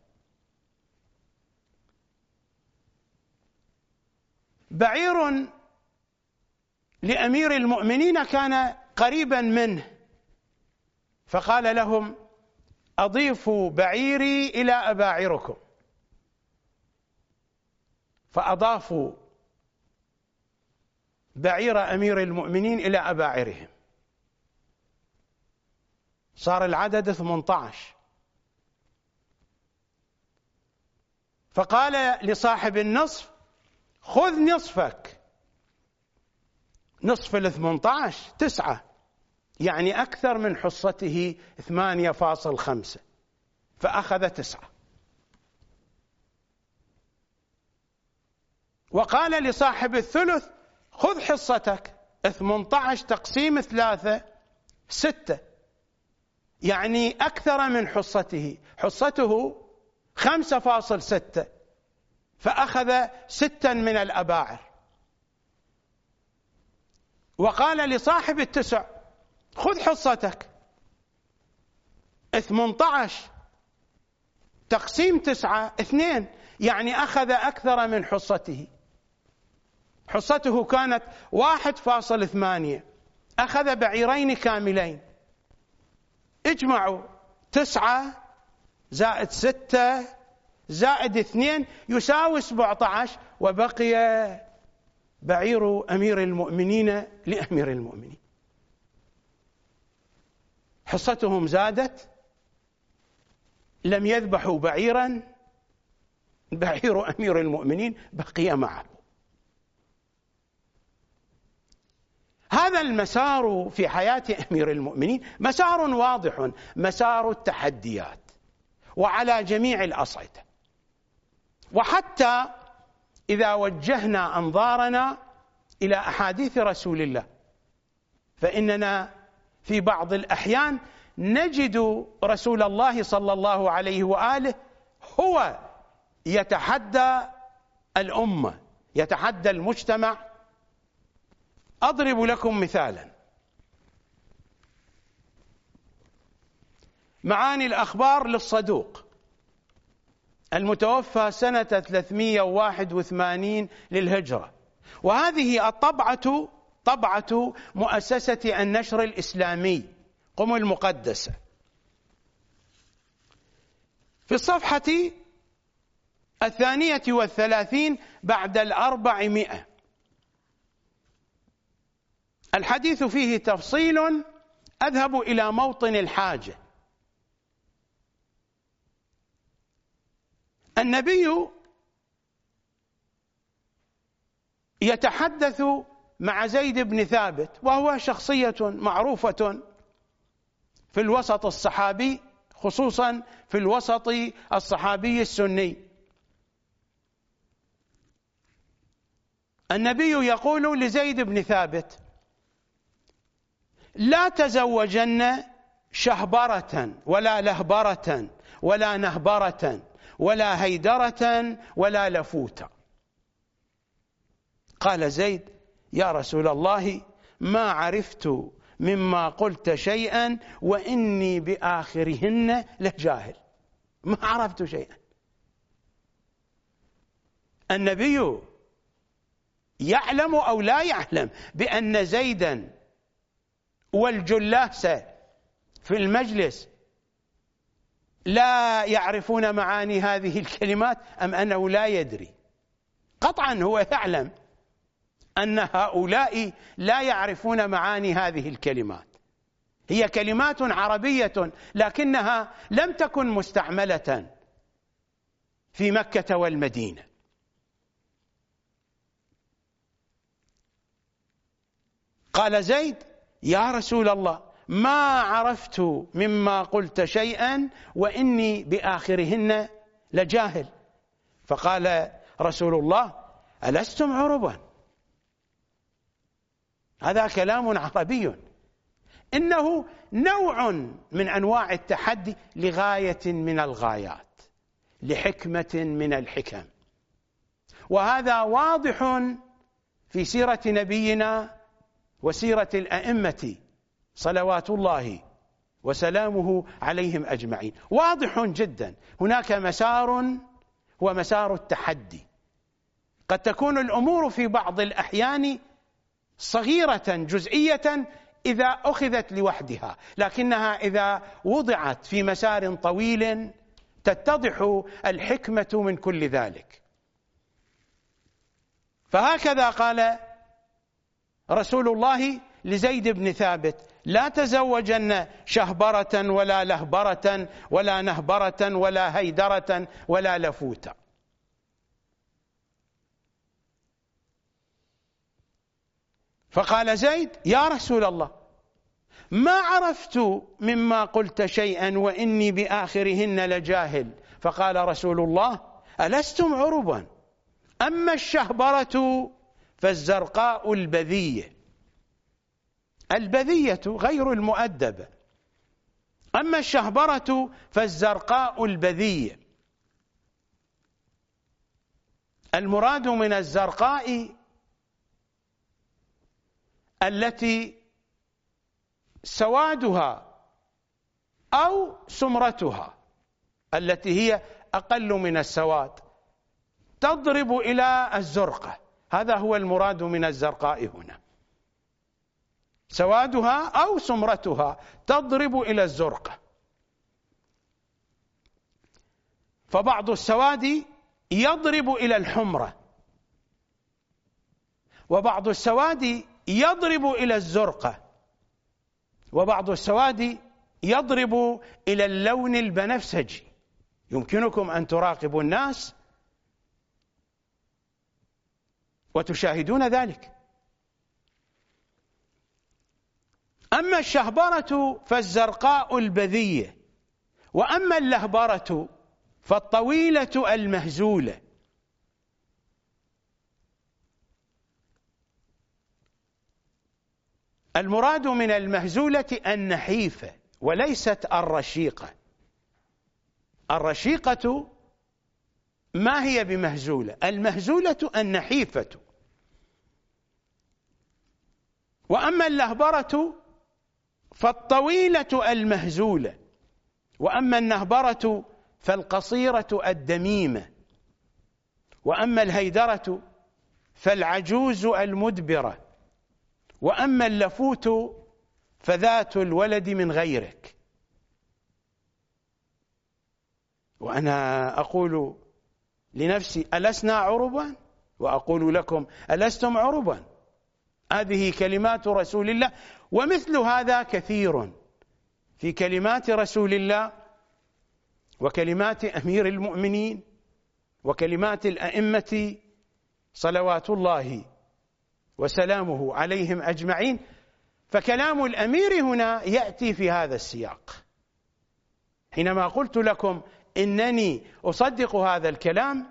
بعير لأمير المؤمنين كان قريبا منه، فقال لهم: أضيفوا بعيري إلى أباعركم. فأضافوا بعير أمير المؤمنين إلى أباعرهم، صار العدد ثمانية عشر. فقال لصاحب النصف: خذ نصفك. نصف الثمانية عشر تسعة، يعني أكثر من حصته ثمانية فاصل خمسة، فأخذ تسعة. وقال لصاحب الثلث: خذ حصتك. ثمانية عشر تقسيم ثلاثة ستة، يعني أكثر من حصته، حصته خمسة فاصل ستة، فأخذ ستا من الأباعر. وقال لصاحب التسع: خذ حصتك. ثمانية عشر تقسيم تسعة اثنين، يعني أخذ أكثر من حصته، حصته كانت واحد فاصل ثمانية، أخذ بعيرين كاملين. اجمعوا تسعة زائد ستة زائد اثنين يساوي سبعة عشر، وبقي بعير أمير المؤمنين لأمير المؤمنين. حصتهم زادت، لم يذبحوا بعيرا، بعير أمير المؤمنين بقي معه. هذا المسار في حياة أمير المؤمنين مسار واضح، مسار التحديات، وعلى جميع الأصعدة. وحتى إذا وجهنا أنظارنا إلى أحاديث رسول الله، فإننا في بعض الأحيان نجد رسول الله صلى الله عليه وآله هو يتحدى الأمة، يتحدى المجتمع. أضرب لكم مثالا: معاني الأخبار للصدوق المتوفى سنة ثلاثمئة وواحد وثمانين للهجرة، وهذه الطبعة طبعة مؤسسة النشر الإسلامي قم المقدسة. في الصفحة الثانية والثلاثين بعد الأربعمائة، الحديث فيه تفصيل أذهب إلى موطن الحاجة. النبي يتحدث مع زيد بن ثابت، وهو شخصية معروفة في الوسط الصحابي، خصوصا في الوسط الصحابي السني. النبي يقول لزيد بن ثابت: لا تزوجن شهبرة ولا لهبرة ولا نهبرة ولا هيدرة ولا لفوتة. قال زيد: يا رسول الله، ما عرفت مما قلت شيئا وإني بآخرهن لجاهل. ما عرفت شيئا. النبي يعلم أو لا يعلم بأن زيدا والجلاس في المجلس لا يعرفون معاني هذه الكلمات أم أنه لا يدري؟ قطعا هو يعلم أن هؤلاء لا يعرفون معاني هذه الكلمات. هي كلمات عربية لكنها لم تكن مستعملة في مكة والمدينة. قال زيد: يا رسول الله، ما عرفت مما قلت شيئا وإني بآخرهن لجاهل. فقال رسول الله: ألستم عربا؟ هذا كلام عربي، إنه نوع من أنواع التحدي لغاية من الغايات، لحكمة من الحكم. وهذا واضح في سيرة نبينا وسيرة الأئمة صلوات الله وسلامه عليهم أجمعين، واضح جدا. هناك مسار هو مسار التحدي. قد تكون الأمور في بعض الأحيان صغيرة جزئية إذا أخذت لوحدها، لكنها إذا وضعت في مسار طويل تتضح الحكمة من كل ذلك. فهكذا قال رسول الله لزيد بن ثابت: لا تزوجن شهبرة ولا لهبرة ولا نهبرة ولا هيدرة ولا لفوتة. فقال زيد: يا رسول الله، ما عرفت مما قلت شيئا وإني بآخرهن لجاهل. فقال رسول الله: ألستم عربا؟ أما الشهبرة فالزرقاء البذية. البذية غير المؤدبة، أما الشهبرة فالزرقاء البذية. المراد من الزرقاء التي سوادها أو سمرتها التي هي أقل من السواد تضرب إلى الزرقة، هذا هو المراد من الزرقاء هنا، سوادها أو سمرتها تضرب إلى الزرقة. فبعض السواد يضرب إلى الحمرة، وبعض السواد يضرب إلى الزرقة، وبعض السواد يضرب إلى اللون البنفسجي. يمكنكم أن تراقبوا الناس وتشاهدون ذلك. أما الشهبرة فالزرقاء البذية، وأما اللهبرة فالطويلة المهزولة. المراد من المهزولة النحيفة وليست الرشيقة. الرشيقة ما هي بمهزولة، المهزولة النحيفة. وأما اللهبرة فالطويلة المهزولة، وأما النهبرة فالقصيرة الدميمة، وأما الهيدرة فالعجوز المدبرة، وأما اللفوت فذات الولد من غيرك. وأنا أقول لنفسي: ألسنا عربا؟ وأقول لكم: ألستم عربا؟ هذه كلمات رسول الله، ومثل هذا كثير في كلمات رسول الله وكلمات أمير المؤمنين وكلمات الأئمة صلوات الله وسلامه عليهم أجمعين. فكلام الأمير هنا يأتي في هذا السياق. حينما قلت لكم إنني أصدق هذا الكلام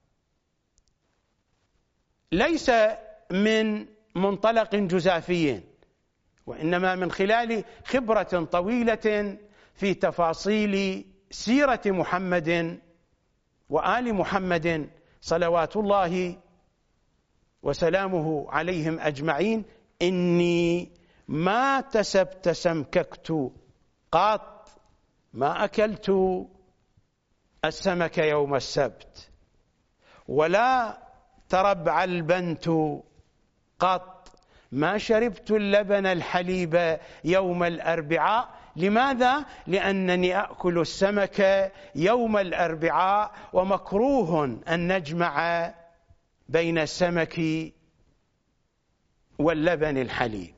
ليس من منطلق جزافي، وإنما من خلال خبرة طويلة في تفاصيل سيرة محمد وآل محمد صلوات الله وسلامه عليهم أجمعين. إني ما تسمككت قط، ما أكلت السمك يوم السبت، ولا تربع البنت قط، ما شربت اللبن الحليب يوم الأربعاء، لماذا؟ لأنني أكل السمك يوم الأربعاء، ومكروه أن نجمع بين السمك واللبن الحليب.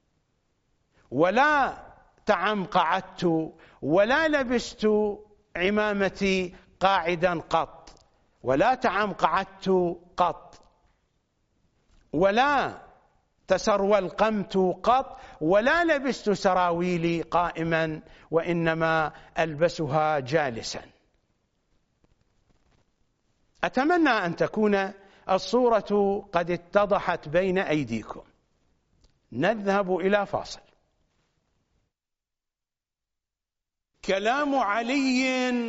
ولا تعمقعدت ولا لبست عمامتي قاعدا قط، ولا تعمقعدت قط، ولا تسرولقمت قط، ولا لبست سراويلي قائما، وإنما ألبسها جالسا. أتمنى أن تكون الصورة قد اتضحت بين أيديكم. نذهب إلى فاصل. كلام علي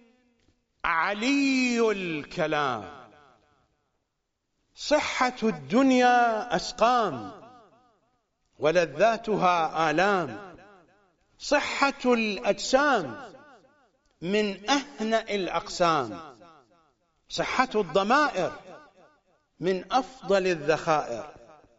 علي الكلام، صحة الدنيا أسقام ولذاتها آلام، صحة الأجسام من أهنأ الأقسام، صحة الضمائر من أفضل الذخائر،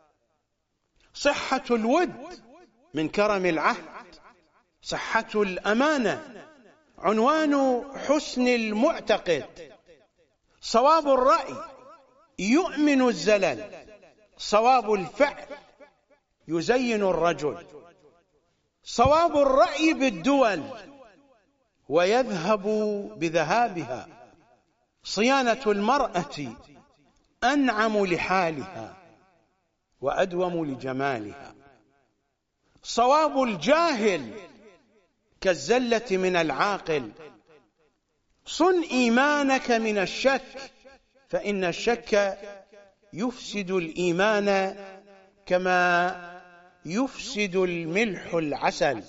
صحة الود من كرم العهد، صحة الأمانة عنوان حسن المعتقد، صواب الرأي يؤمن الزلل، صواب الفعل يزين الرجل، صواب الرأي بالدول ويذهب بذهابها، صيانة المرأة أنعم لحالها وأدوم لجمالها، صواب الجاهل كالزلة من العاقل، صن إيمانك من الشك، فإن الشك يفسد الإيمان كما يفسد الملح العسل،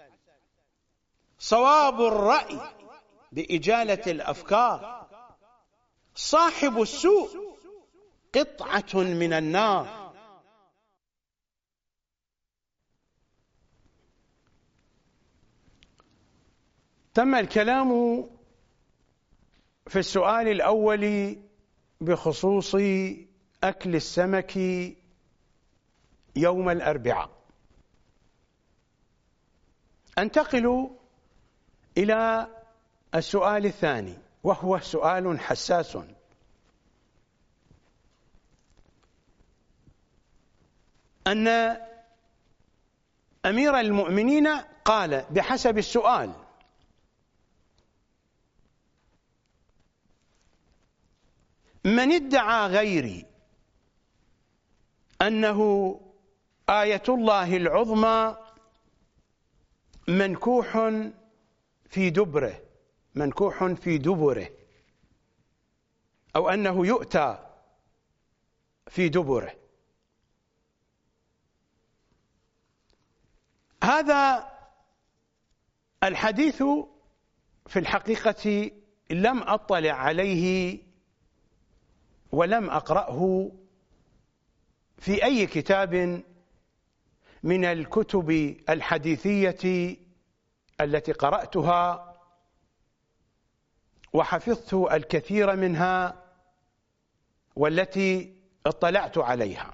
صواب الرأي بإجالة الأفكار، صاحب السوء قطعة من النار. تم الكلام في السؤال الأول بخصوص أكل السمك يوم الأربعاء. أنتقل إلى السؤال الثاني، وهو سؤال حساس. أن أمير المؤمنين قال بحسب السؤال: من ادعى غيري أنه آية الله العظمى منكوح في دبره منكوح في دبره أو أنه يؤتى في دبره، هذا الحديث في الحقيقة لم أطلع عليه ولم أقرأه في أي كتاب من الكتب الحديثية التي قرأتها وحفظت الكثير منها والتي اطلعت عليها.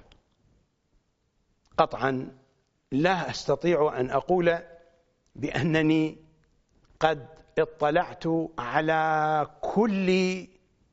قطعا لا أستطيع أن أقول بأنني قد اطلعت على كل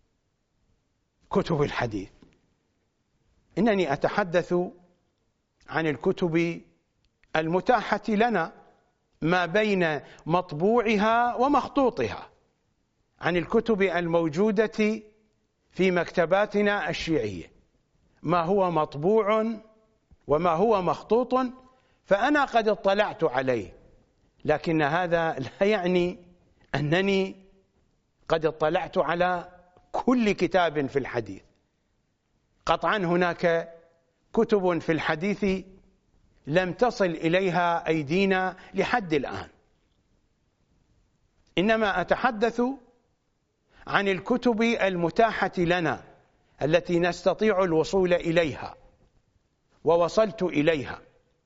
كتب الحديث، إنني أتحدث عن الكتب المتاحة لنا ما بين مطبوعها ومخطوطها، عن الكتب الموجودة في مكتباتنا الشيعية، ما هو مطبوع وما هو مخطوط فأنا قد اطلعت عليه، لكن هذا لا يعني أنني قد اطلعت على كل كتاب في الحديث. قطعا هناك كتب في الحديث لم تصل إليها أيدينا لحد الآن، إنما أتحدث عن الكتب المتاحة لنا التي نستطيع الوصول إليها ووصلت إليها.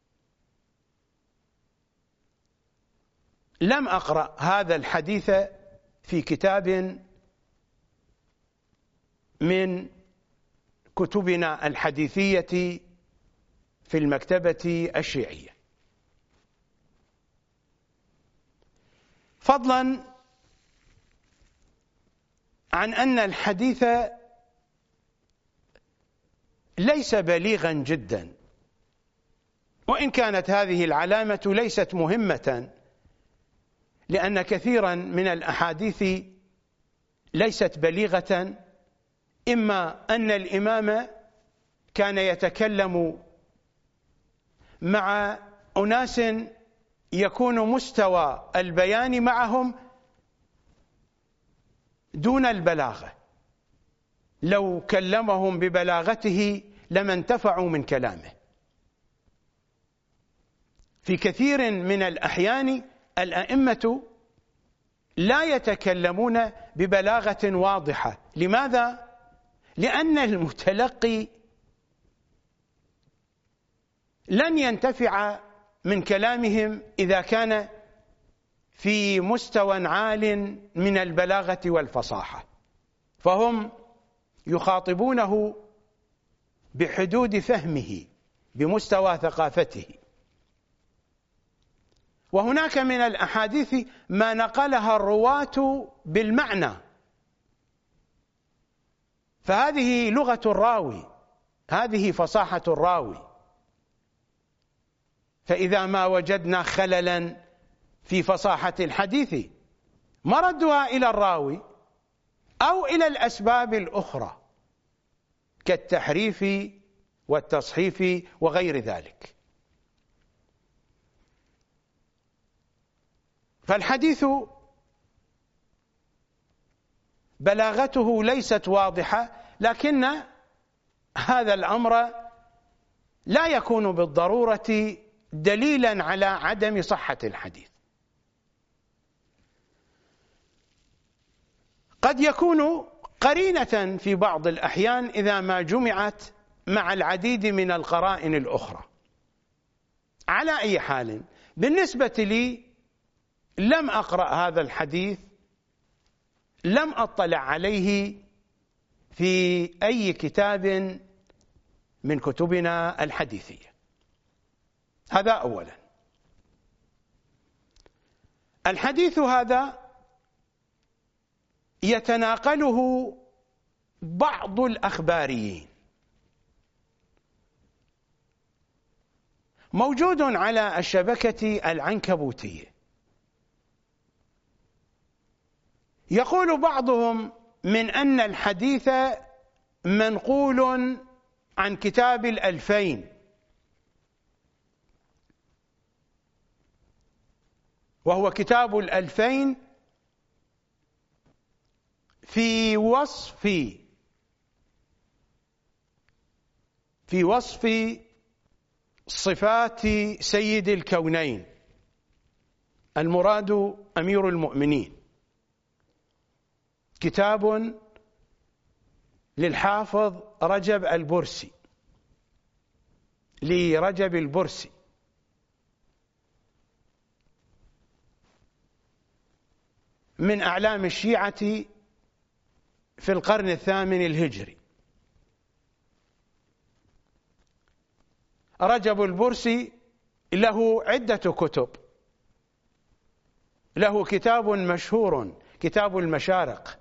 لم أقرأ هذا الحديث في كتاب من كتبنا الحديثية في المكتبة الشيعية. فضلا عن أن الحديث ليس بليغا جدا، وإن كانت هذه العلامة ليست مهمة، لأن كثيرا من الأحاديث ليست بليغة، إما أن الإمام كان يتكلم مع أناس يكون مستوى البيان معهم دون البلاغة، لو كلمهم ببلاغته لما انتفعوا من كلامه. في كثير من الأحيان الأئمة لا يتكلمون ببلاغة واضحة. لماذا؟ لأن المتلقي لن ينتفع من كلامهم إذا كان في مستوى عال من البلاغة والفصاحة، فهم يخاطبونه بحدود فهمه بمستوى ثقافته. وهناك من الأحاديث ما نقلها الرواة بالمعنى، فهذه لغة الراوي، هذه فصاحة الراوي. فإذا ما وجدنا خللا في فصاحة الحديث مردها إلى الراوي أو إلى الأسباب الأخرى كالتحريف والتصحيف وغير ذلك. فالحديث بلاغته ليست واضحة، لكن هذا الأمر لا يكون بالضرورة دليلا على عدم صحة الحديث. قد يكون قرينة في بعض الأحيان إذا ما جمعت مع العديد من القرائن الأخرى. على أي حال، بالنسبة لي لم أقرأ هذا الحديث، لم أطلع عليه في أي كتاب من كتبنا الحديثية. هذا أولا. الحديث هذا يتناقله بعض الأخباريين، موجود على الشبكة العنكبوتية. يقول بعضهم من أن الحديث منقول عن كتاب الألفين، وهو كتاب الألفين في وصف في وصف صفات سيد الكونين، المراد أمير المؤمنين، كتاب للحافظ رجب البرسي لرجب البرسي، من أعلام الشيعة في القرن الثامن الهجري. رجب البرسي له عدة كتب، له كتاب مشهور كتاب المشارق،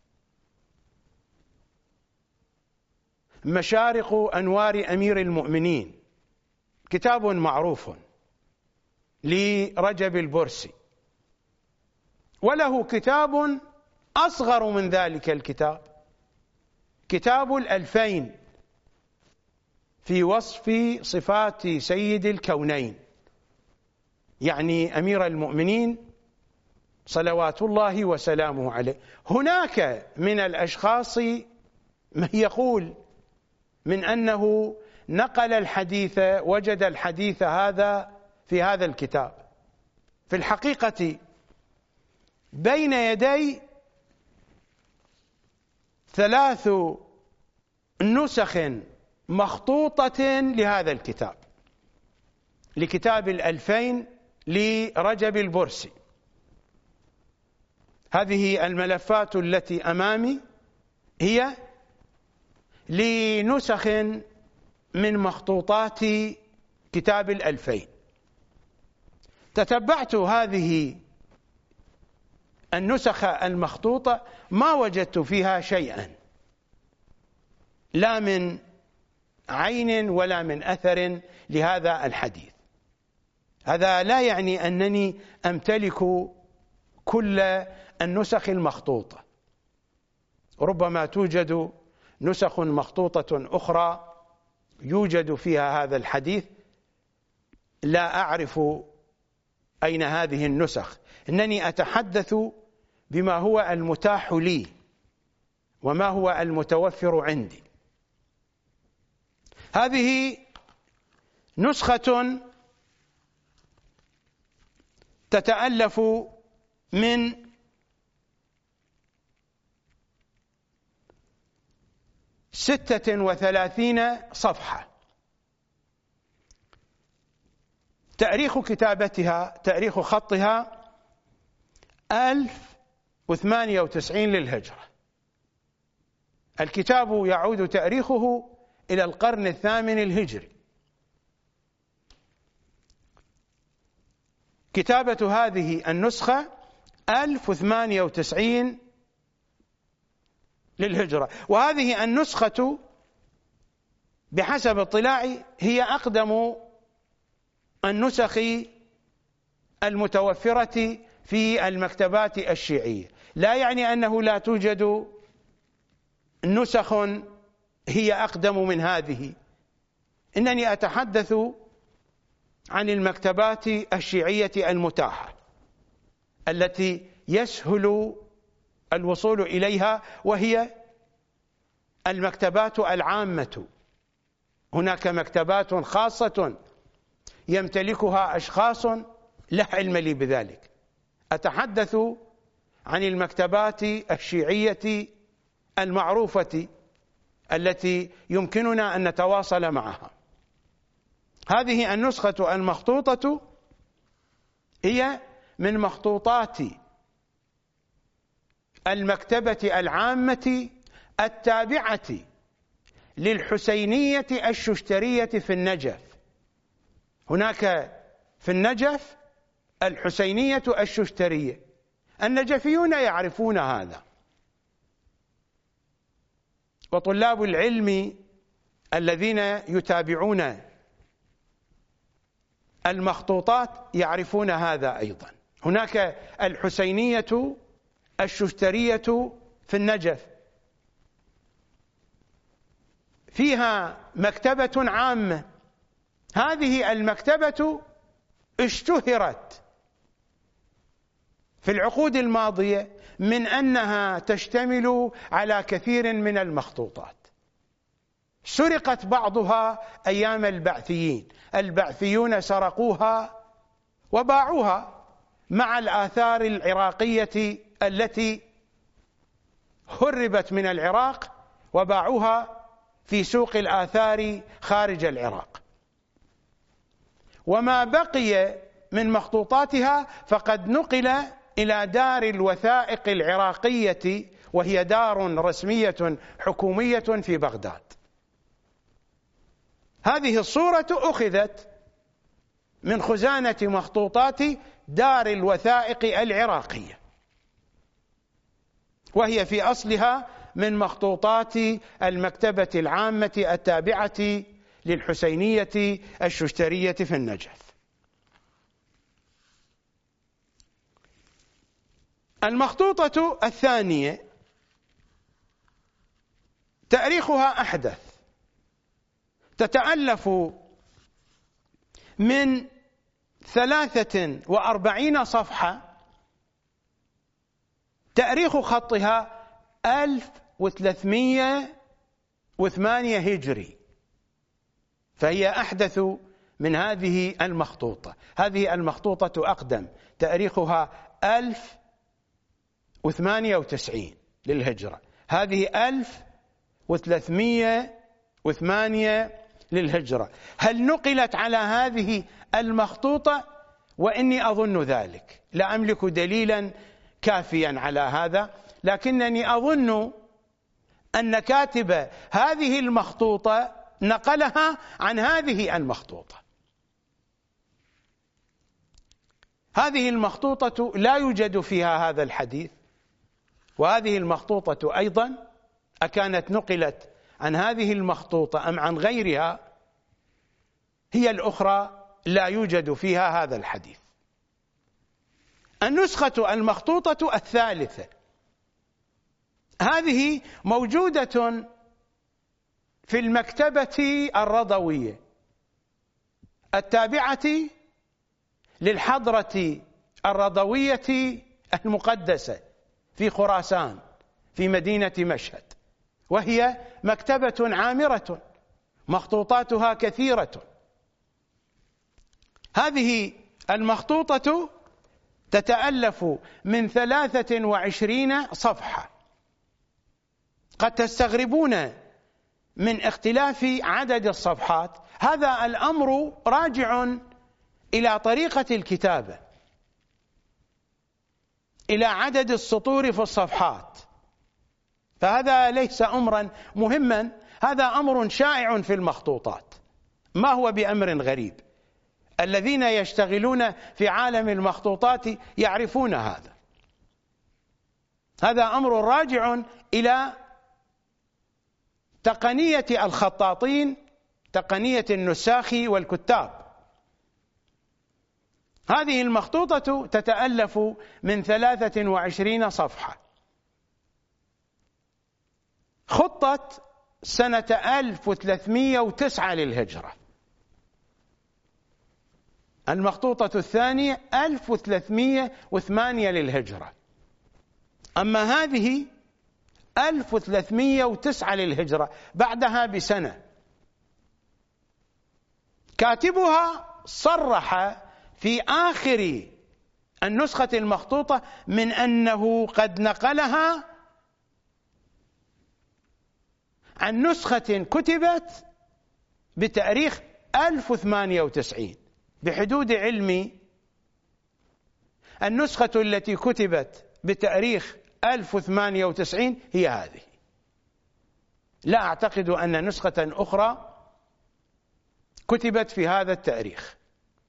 مشارق أنوار أمير المؤمنين، كتاب معروف لرجب البرسي. وله كتاب أصغر من ذلك الكتاب، كتاب الألفين في وصف صفات سيد الكونين، يعني أمير المؤمنين صلوات الله وسلامه عليه. هناك من الأشخاص من يقول من أنه نقل الحديث، وجد الحديث هذا في هذا الكتاب. في الحقيقة بين يدي ثلاث نسخ مخطوطة لهذا الكتاب، لكتاب الألفين لرجب البرسي. هذه الملفات التي أمامي هي لنسخ من مخطوطات كتاب الألفين. تتبعت هذه النسخ المخطوطة ما وجدت فيها شيئا، لا من عين ولا من أثر لهذا الحديث. هذا لا يعني أنني أمتلك كل النسخ المخطوطة، ربما توجد نسخ مخطوطة أخرى يوجد فيها هذا الحديث، لا أعرف أين هذه النسخ، إنني أتحدث بما هو المتاح لي وما هو المتوفر عندي. هذه نسخة تتألف من ستة وثلاثين صفحة. تاريخ كتابتها، تاريخ خطها ألف وثمانية وتسعين للهجرة. الكتاب يعود تاريخه إلى القرن الثامن الهجري. كتابة هذه النسخة ألف وثمانية وتسعين للهجرة، وهذه النسخة بحسب اطلاعي هي أقدم النسخ المتوفرة في المكتبات الشيعية. لا يعني أنه لا توجد نسخ هي أقدم من هذه، إنني أتحدث عن المكتبات الشيعية المتاحة التي يسهل الوصول إليها، وهي المكتبات العامة. هناك مكتبات خاصة يمتلكها أشخاص لا علم لي بذلك. أتحدث عن المكتبات الشيعية المعروفة التي يمكننا أن نتواصل معها. هذه النسخة المخطوطة هي من مخطوطات المكتبة العامة التابعة للحسينية الششترية في النجف. هناك في النجف الحسينية الششترية، النجفيون يعرفون هذا، وطلاب العلم الذين يتابعون المخطوطات يعرفون هذا أيضا. هناك الحسينية الششترية في النجف، فيها مكتبة عامة. هذه المكتبة اشتهرت في العقود الماضية من أنها تشتمل على كثير من المخطوطات. سرقت بعضها أيام البعثيين، البعثيون سرقوها وباعوها مع الآثار العراقية التي هربت من العراق، وباعوها في سوق الآثار خارج العراق. وما بقي من مخطوطاتها فقد نقل إلى دار الوثائق العراقية، وهي دار رسمية حكومية في بغداد. هذه الصورة أخذت من خزانة مخطوطات دار الوثائق العراقية، وهي في أصلها من مخطوطات المكتبة العامة التابعة للحسينية الششترية في النجف. المخطوطة الثانية تاريخها أحدث، تتألف من ثلاثة وأربعين صفحة. تاريخ خطها ألف وثلاثمئة وثمانية هجري، فهي أحدث من هذه المخطوطة. هذه المخطوطة أقدم، تاريخها ألف وثمانية وتسعين للهجرة، هذه ألف وثلاثمئة وثمانية للهجرة. هل نقلت على هذه المخطوطة؟ وإني أظن ذلك، لا أملك دليلا كافيا على هذا، لكنني أظن أن كاتب هذه المخطوطة نقلها عن هذه المخطوطة. هذه المخطوطة لا يوجد فيها هذا الحديث، وهذه المخطوطة أيضا أكانت نقلت عن هذه المخطوطة أم عن غيرها، هي الأخرى لا يوجد فيها هذا الحديث. النسخة المخطوطة الثالثة هذه موجودة في المكتبة الرضوية التابعة للحضرة الرضوية المقدسة في خراسان في مدينة مشهد، وهي مكتبة عامرة مخطوطاتها كثيرة. هذه المخطوطة تتألف من ثلاثة وعشرين صفحة. قد تستغربون من اختلاف عدد الصفحات، هذا الأمر راجع إلى طريقة الكتابة، إلى عدد السطور في الصفحات، فهذا ليس أمرا مهما، هذا أمر شائع في المخطوطات، ما هو بأمر غريب. الذين يشتغلون في عالم المخطوطات يعرفون هذا. هذا أمر راجع إلى تقنية الخطاطين، تقنية النساخ والكتاب. هذه المخطوطة تتألف من ثلاثة وعشرين صفحة، خطت سنة ألف وثلاثمئة وتسعة للهجرة. المخطوطة الثانية ألف وثلاثمئة وثمانية للهجرة، أما هذه ألف وثلاثمئة وتسعة للهجرة، بعدها بسنة. كاتبها صرح في آخر النسخة المخطوطة من أنه قد نقلها عن نسخة كتبت بتاريخ ألف وثمانية وتسعين. بحدود علمي النسخة التي كتبت بتاريخ ألف وثمانية وتسعين هي هذه، لا أعتقد أن نسخة أخرى كتبت في هذا التاريخ.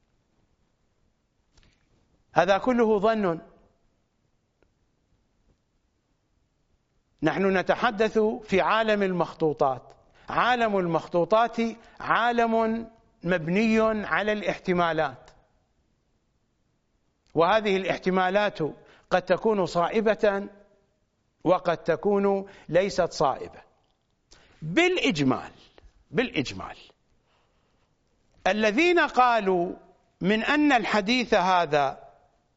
هذا كله ظن. نحن نتحدث في عالم المخطوطات. عالم المخطوطات عالم مبني على الاحتمالات، وهذه الاحتمالات قد تكون صائبة وقد تكون ليست صائبة. بالإجمال بالإجمال الذين قالوا من أن الحديث هذا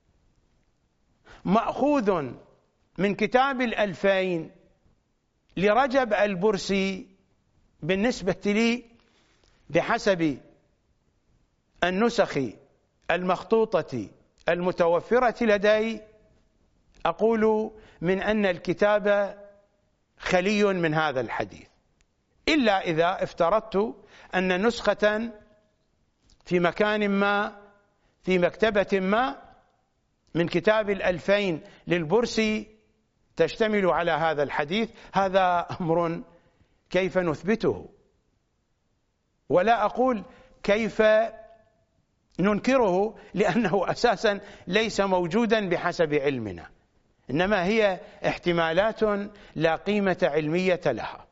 مأخوذ من كتاب الألفين لرجب البرسي، بالنسبة لي بحسب النسخ المخطوطة المتوفرة لدي أقول من أن الكتاب خلي من هذا الحديث، إلا إذا افترضت أن نسخة في مكان ما في مكتبة ما من كتاب الألفين للبرسي تشتمل على هذا الحديث. هذا أمر كيف نثبته، ولا أقول كيف ننكره، لأنه أساسا ليس موجودا بحسب علمنا، إنما هي احتمالات لا قيمة علمية لها.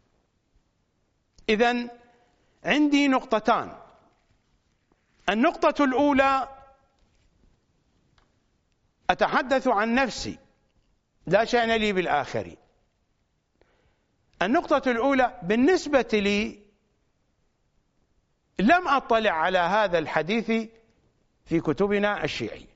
إذن عندي نقطتان. النقطة الأولى أتحدث عن نفسي، لا شأن لي بالآخرين. النقطة الأولى بالنسبة لي لم أطلع على هذا الحديث في كتبنا الشيعية.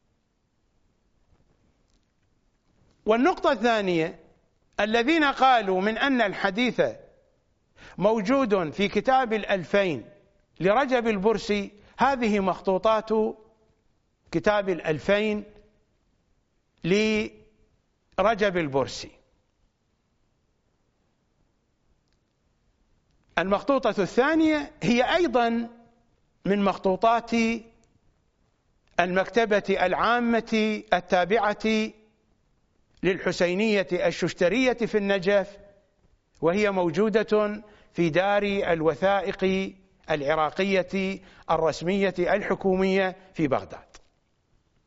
والنقطة الثانية الذين قالوا من أن الحديث موجود في كتاب الألفين لرجب البرسي، هذه مخطوطات كتاب الألفين لرجب البرسي. المخطوطة الثانية هي أيضا من مخطوطات المكتبة العامة التابعة للحسينية الششترية في النجف، وهي موجودة في دار الوثائق العراقية الرسمية الحكومية في بغداد.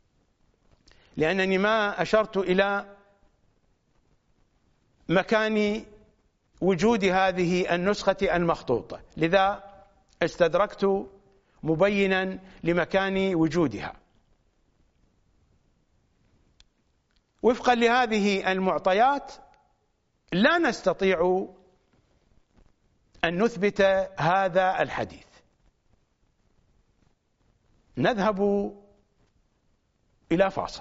لأنني ما أشرت إلى مكان وجود هذه النسخة المخطوطة، لذا استدركت مبينا لمكان وجودها. وفقا لهذه المعطيات لا نستطيع أن نثبت هذا الحديث. نذهب إلى فاصل.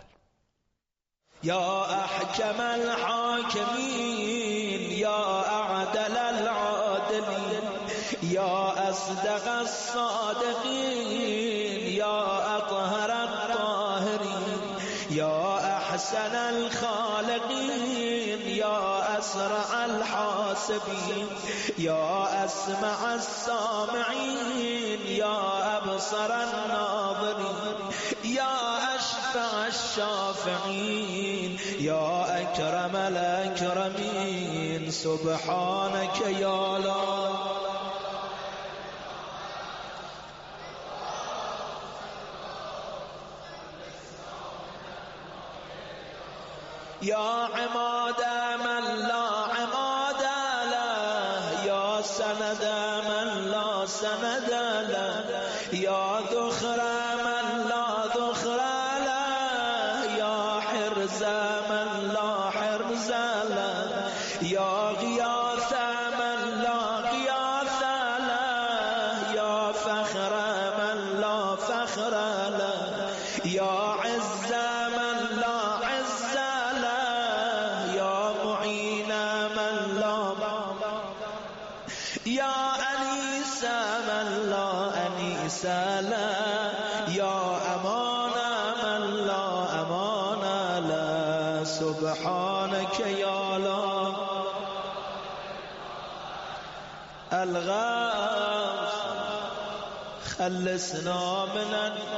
يا أحكم الحاكمين يا أعدل العادلين يا أصدق الصادقين يا أطهر الطاهرين يا أحسن الخالقين يا أسرع الحاسبين يا أسمع السامعين يا أبصر الناظرين يا أشفع الشافعين يا أكرم الأكرمين سبحانك يا لا يا عماد من لا عماد له يا سند من لا سند له يا ذخر من لا ذخر له يا حرز من لا حرز له يا غياث من لا غياث له يا فخر من لا فخر له يا عز من لا عز يا أنيس من لا أنيس له يا أمان من لا أمان له سبحانك يا لا الغاث خلصنا من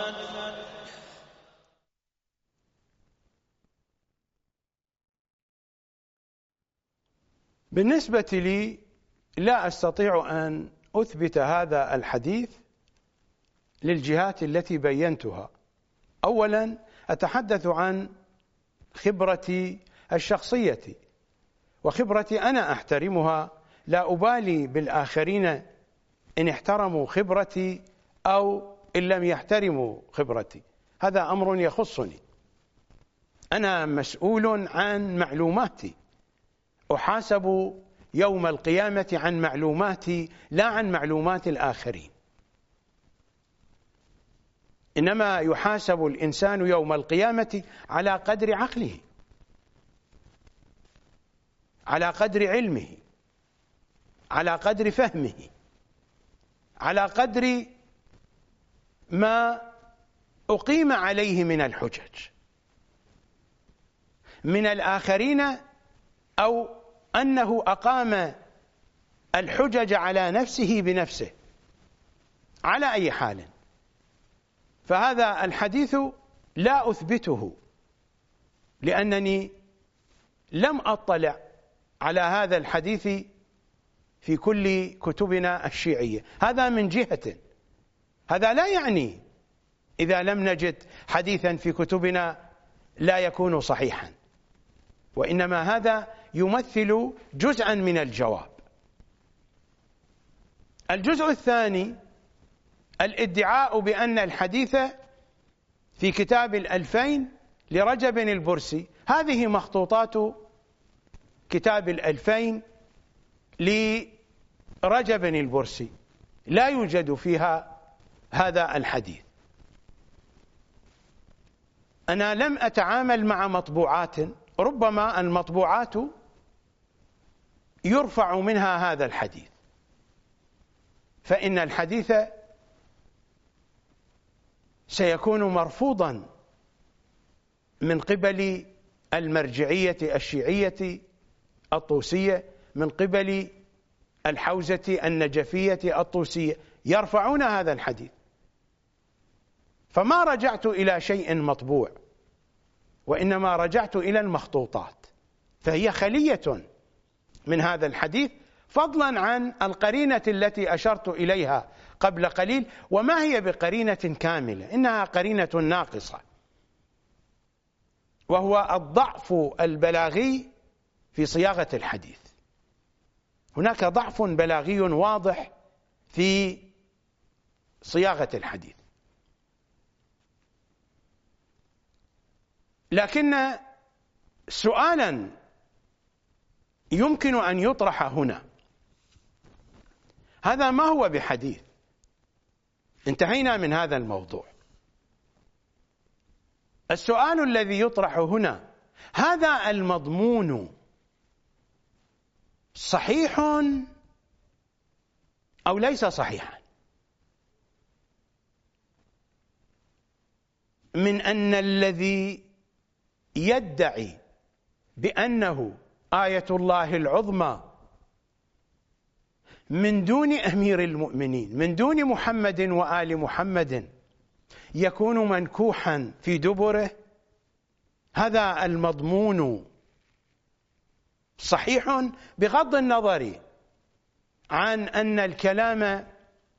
بالنسبة لي لا أستطيع أن أثبت هذا الحديث للجهات التي بينتها. أولا أتحدث عن خبرتي الشخصية، وخبرتي أنا أحترمها، لا أبالي بالآخرين إن احترموا خبرتي أو إن لم يحترموا خبرتي، هذا أمر يخصني. أنا مسؤول عن معلوماتي، أحاسب يوم القيامة عن معلوماتي لا عن معلومات الآخرين. إنما يحاسب الإنسان يوم القيامة على قدر عقله، على قدر علمه، على قدر فهمه، على قدر ما أقيم عليه من الحجج من الآخرين، أو أنه أقام الحجج على نفسه بنفسه. على أي حال، فهذا الحديث لا أثبته لأنني لم أطلع على هذا الحديث في كل كتبنا الشيعية. هذا من جهة. هذا لا يعني إذا لم نجد حديثا في كتبنا لا يكون صحيحا، وإنما هذا يمثل جزءا من الجواب. الجزء الثاني الادعاء بأن الحديث في كتاب الألفين لرجب البرسي. هذه مخطوطات كتاب الألفين لرجب البرسي، لا يوجد فيها هذا الحديث. أنا لم أتعامل مع مطبوعات، ربما المطبوعات يرفع منها هذا الحديث، فإن الحديث سيكون مرفوضا من قبل المرجعية الشيعية الطوسية، من قبل الحوزة النجفية الطوسية، يرفعون هذا الحديث. فما رجعت إلى شيء مطبوع، وإنما رجعت إلى المخطوطات، فهي خلية من هذا الحديث، فضلا عن القرينة التي أشرت إليها قبل قليل، وما هي بقرينة كاملة، إنها قرينة ناقصة. وهو الضعف البلاغي في صياغة الحديث. هناك ضعف بلاغي واضح في صياغة الحديث، لكن سؤالا يمكن أن يطرح هنا: هذا ما هو بحديث، انتهينا من هذا الموضوع. السؤال الذي يطرح هنا: هذا المضمون صحيح أو ليس صحيحا؟ من أن الذي يدعي بأنه آية الله العظمى من دون أمير المؤمنين، من دون محمد وآل محمد، يكون منكوحا في دبره، هذا المضمون صحيح بغض النظر عن أن الكلام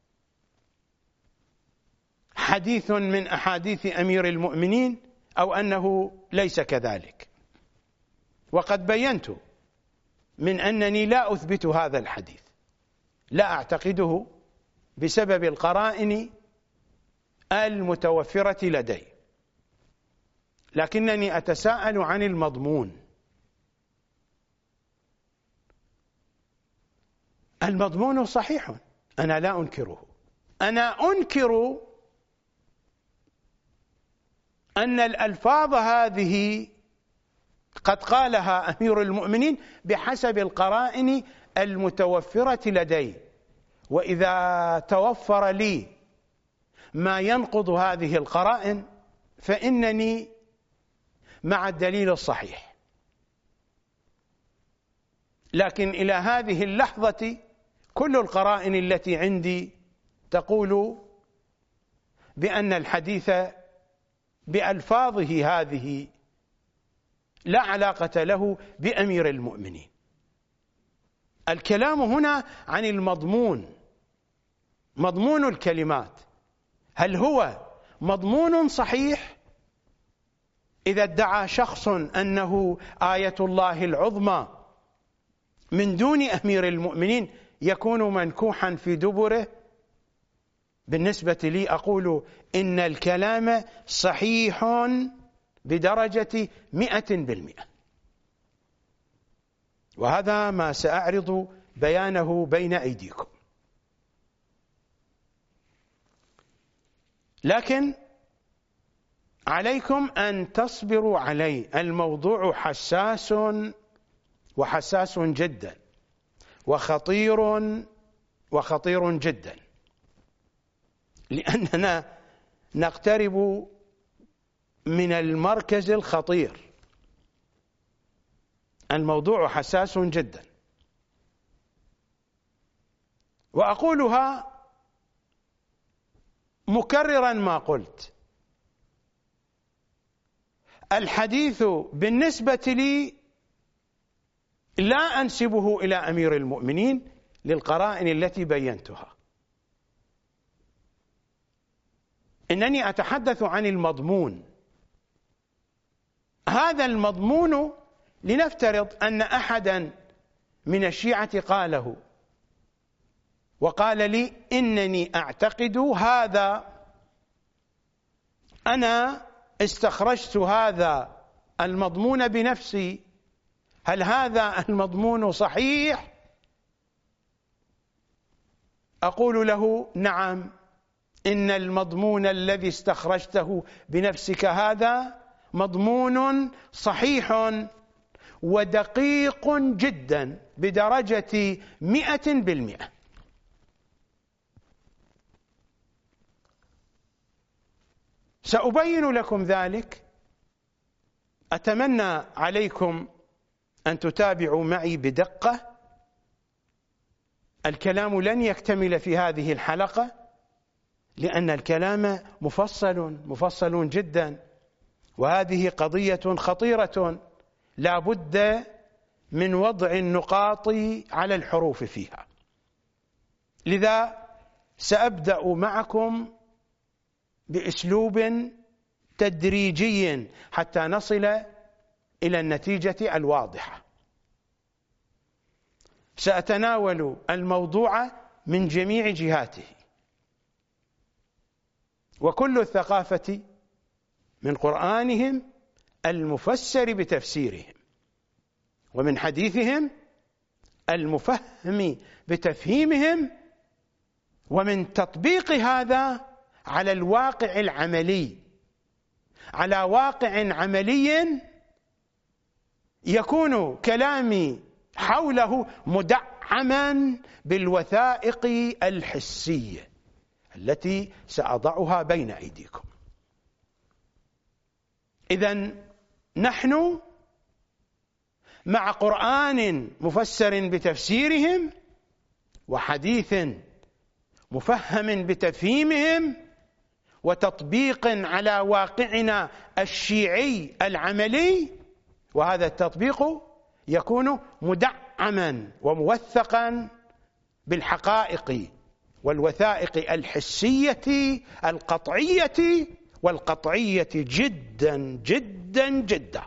حديث من أحاديث أمير المؤمنين أو أنه ليس كذلك. وقد بينت من أنني لا أثبت هذا الحديث، لا أعتقده بسبب القرائن المتوفرة لدي، لكنني أتساءل عن المضمون. المضمون صحيح، أنا لا أنكره. أنا أنكر أن الألفاظ هذه قد قالها أمير المؤمنين بحسب القرائن المتوفرة لدي، وإذا توفر لي ما ينقض هذه القرائن فإنني مع الدليل الصحيح. لكن إلى هذه اللحظة كل القرائن التي عندي تقول بأن الحديث بألفاظه هذه لا علاقة له بأمير المؤمنين. الكلام هنا عن المضمون، مضمون الكلمات. هل هو مضمون صحيح؟ إذا ادعى شخص أنه آية الله العظمى من دون أمير المؤمنين يكون منكوحا في دبره؟ بالنسبة لي أقول إن الكلام صحيح بدرجة مئة بالمئة، وهذا ما سأعرض بيانه بين أيديكم. لكن عليكم أن تصبروا علي، الموضوع حساس وحساس جدا وخطير وخطير جدا، لأننا نقترب من المركز الخطير. الموضوع حساس جدا، وأقولها مكررا ما قلت: الحديث بالنسبة لي لا أنسبه إلى أمير المؤمنين للقرائن التي بينتها. إنني أتحدث عن المضمون. هذا المضمون لنفترض أن أحدا من الشيعة قاله وقال لي إنني أعتقد هذا، أنا استخرجت هذا المضمون بنفسي، هل هذا المضمون صحيح؟ أقول له نعم، إن المضمون الذي استخرجته بنفسك هذا مضمون صحيح ودقيق جدا بدرجة مئة بالمئة. سأبين لكم ذلك. أتمنى عليكم أن تتابعوا معي بدقة. الكلام لن يكتمل في هذه الحلقة، لأن الكلام مفصل مفصل جدا، وهذه قضية خطيرة لا بد من وضع النقاط على الحروف فيها. لذا سأبدأ معكم بأسلوب تدريجي حتى نصل إلى النتيجة الواضحة. سأتناول الموضوع من جميع جهاته، وكل الثقافة من قرآنهم المفسر بتفسيرهم، ومن حديثهم المفهم بتفهيمهم، ومن تطبيق هذا على الواقع العملي، على واقع عملي يكون كلامي حوله مدعما بالوثائق الحسية التي سأضعها بين أيديكم. إذن نحن مع قرآن مفسر بتفسيرهم، وحديث مفهم بتفهيمهم، وتطبيق على واقعنا الشيعي العملي، وهذا التطبيق يكون مدعما وموثقا بالحقائق والوثائق الحسية القطعية، والقطعية جدا جدا جدا.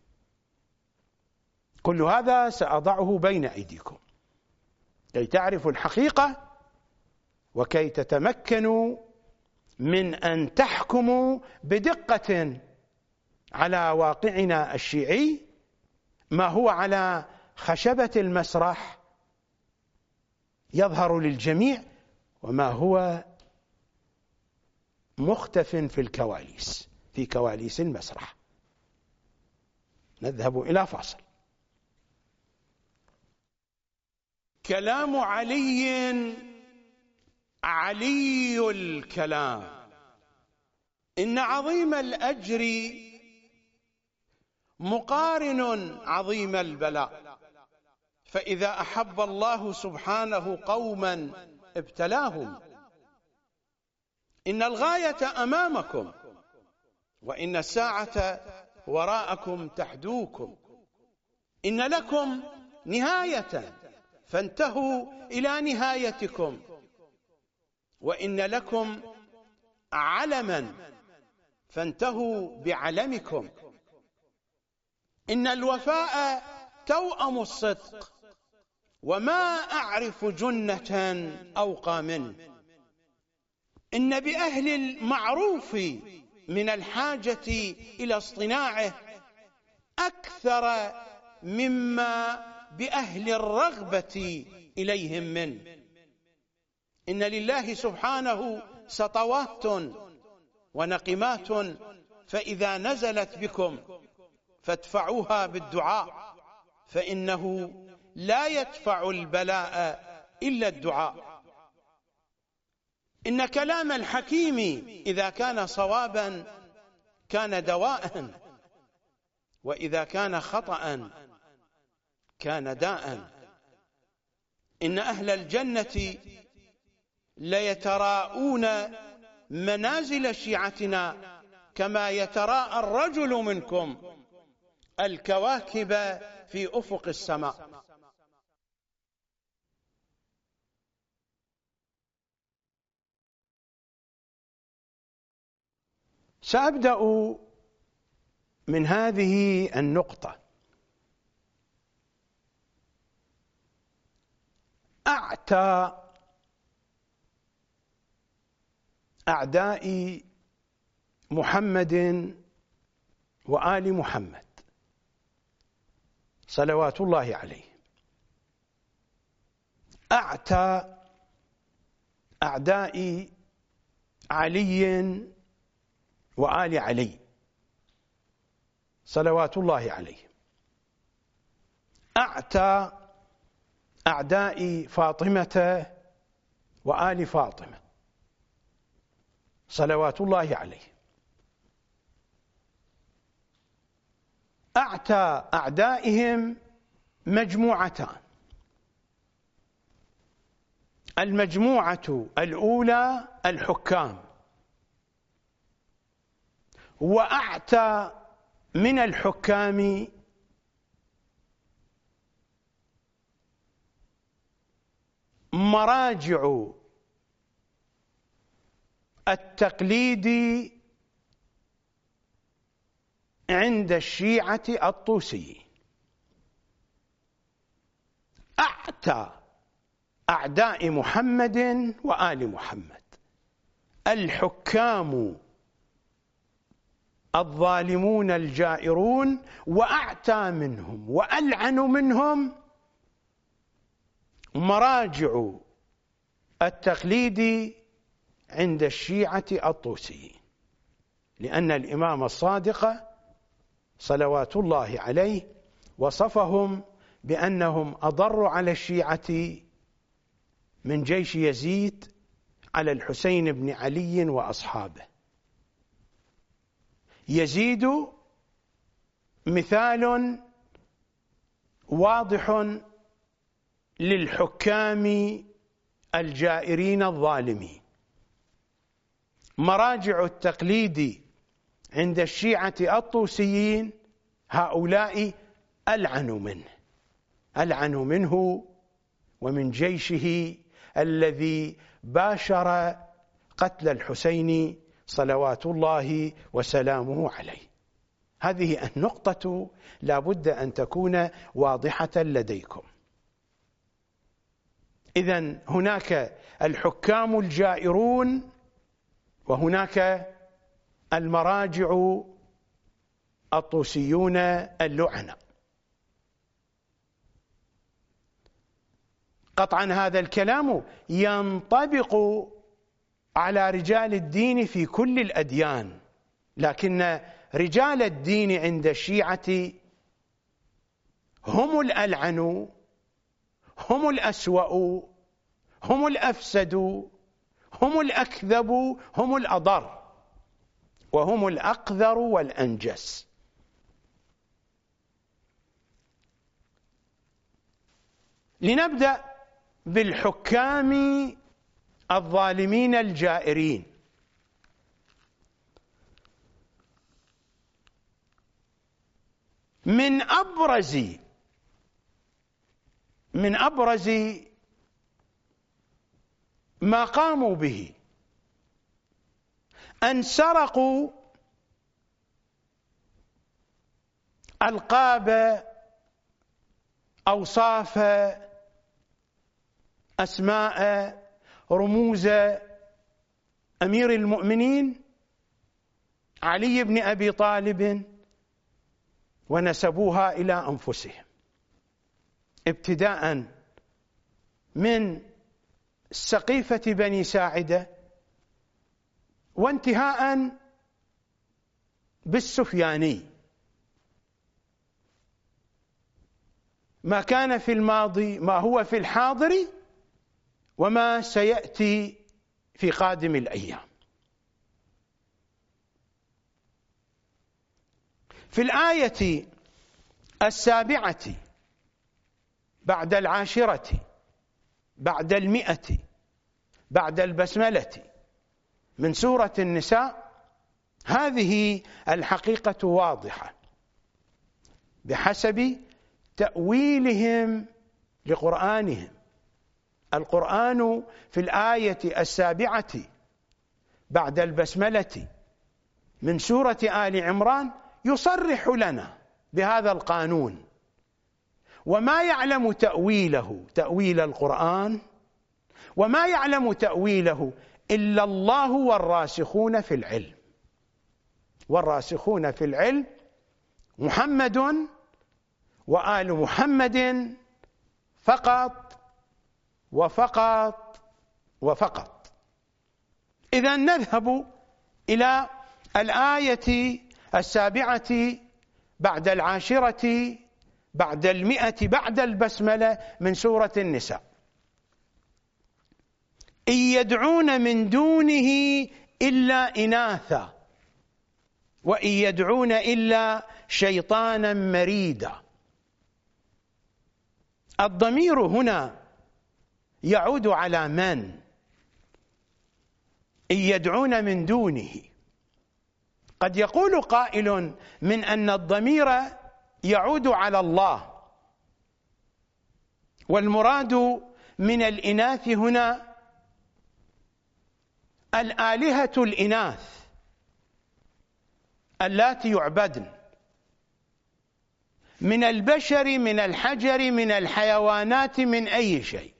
كل هذا سأضعه بين أيديكم كي تعرفوا الحقيقة، وكي تتمكنوا من أن تحكموا بدقة على واقعنا الشيعي، ما هو على خشبة المسرح يظهر للجميع، وما هو مختف في الكواليس، في كواليس المسرح. نذهب إلى فاصل. كلام علي علي الكلام، إن عظيم الأجر مقارن عظيم البلاء، فإذا أحب الله سبحانه قوما ابتلاهم. إن الغاية أمامكم، وإن الساعة وراءكم تحدوكم. إن لكم نهاية فانتهوا إلى نهايتكم، وإن لكم علما فانتهوا بعلمكم. إن الوفاء توأم الصدق، وما أعرف جنة أوقى منه. إن بأهل المعروف من الحاجة إلى اصطناعه أكثر مما بأهل الرغبة إليهم منه. إن لله سبحانه سطوات ونقمات، فإذا نزلت بكم فادفعوها بالدعاء، فإنه لا يدفع البلاء إلا الدعاء. إن كلام الحكيم إذا كان صوابا كان دواء، وإذا كان خطأ كان داء. إن أهل الجنة ليتراءون منازل شيعتنا كما يتراءى الرجل منكم الكواكب في أفق السماء. سأبدأ من هذه النقطة. أعتى أعداء محمد وآل محمد صلوات الله عليه، أعتى أعداء علي وآل علي صلوات الله عليه، أعتى أعداء فاطمة وآل فاطمة صلوات الله عليه، أعتى أعدائهم مجموعتان. المجموعة الأولى الحكام، وأعتى من الحكام مراجع التقليد عند الشيعة الطوسيين، أعتى أعداء محمد وآل محمد، الحكام الظالمون الجائرون، وأعتى منهم وألعن منهم مراجع التقليد عند الشيعة الطوسيين، لأن الإمام الصادق صلوات الله عليه وصفهم بأنهم أضر على الشيعة من جيش يزيد على الحسين بن علي وأصحابه. يزيد مثال واضح للحكام الجائرين الظالمين، مراجع التقليد عند الشيعة الطوسيين هؤلاء ألعنوا منه ألعنوا منه ومن جيشه الذي باشر قتل الحسين صلوات الله وسلامه عليه. هذه النقطة لا بد أن تكون واضحة لديكم. إذن هناك الحكام الجائرون وهناك المراجع الطوسيون اللعنة. قطعا هذا الكلام ينطبق على رجال الدين في كل الأديان، لكن رجال الدين عند الشيعة هم الألعن، هم الأسوأ، هم الأفسد، هم الأكذب، هم الأضر، وهم الأقذر والأنجس. لنبدأ بالحكام الظالمين الجائرين. من أبرز من أبرز ما قاموا به أن سرقوا ألقاب، أوصاف، أسماء، رموز أمير المؤمنين علي بن أبي طالب ونسبوها إلى أنفسهم، ابتداء من سقيفة بني ساعدة وانتهاء بالسفياني. ما كان في الماضي ما هو في الحاضر وما سيأتي في قادم الأيام. في الآية السابعة بعد العاشرة بعد المئة بعد البسملة من سورة النساء هذه الحقيقة واضحة بحسب تأويلهم لقرآنهم. القرآن في الآية السابعة بعد البسملة من سورة آل عمران يصرح لنا بهذا القانون، وما يعلم تأويله تأويل القرآن وما يعلم تأويله إلا الله والراسخون في العلم. والراسخون في العلم محمد وآل محمد فقط وفقط وفقط. إذن نذهب إلى الآية السابعة بعد العاشرة بعد المئة بعد البسملة من سورة النساء. إن يدعون من دونه إلا إناثا وإن يدعون إلا شيطانا مريدا. الضمير هنا يعود على من؟ إن يدعون من دونه. قد يقول قائل من أن الضمير يعود على الله، والمراد من الإناث هنا الآلهة الإناث اللاتي يعبدن من البشر، من الحجر، من الحيوانات، من أي شيء.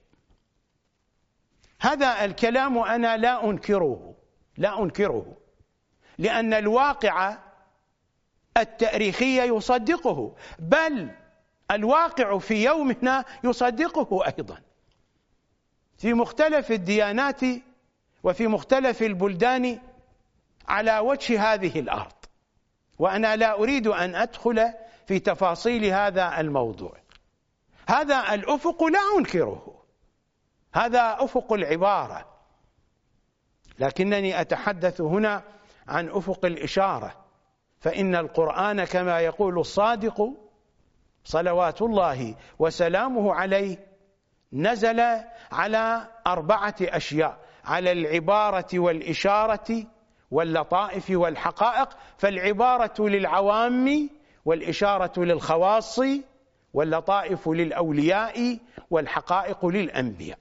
هذا الكلام أنا لا أنكره، لا أنكره، لأن الواقع التاريخي يصدقه، بل الواقع في يومنا يصدقه أيضا في مختلف الديانات وفي مختلف البلدان على وجه هذه الأرض. وأنا لا أريد أن أدخل في تفاصيل هذا الموضوع. هذا الأفق لا أنكره، هذا أفق العبارة، لكنني أتحدث هنا عن أفق الإشارة، فإن القرآن كما يقول الصادق صلوات الله وسلامه عليه نزل على أربعة أشياء: على العبارة والإشارة واللطائف والحقائق، فالعبارة للعوام والإشارة للخواص واللطائف للأولياء والحقائق للأنبياء.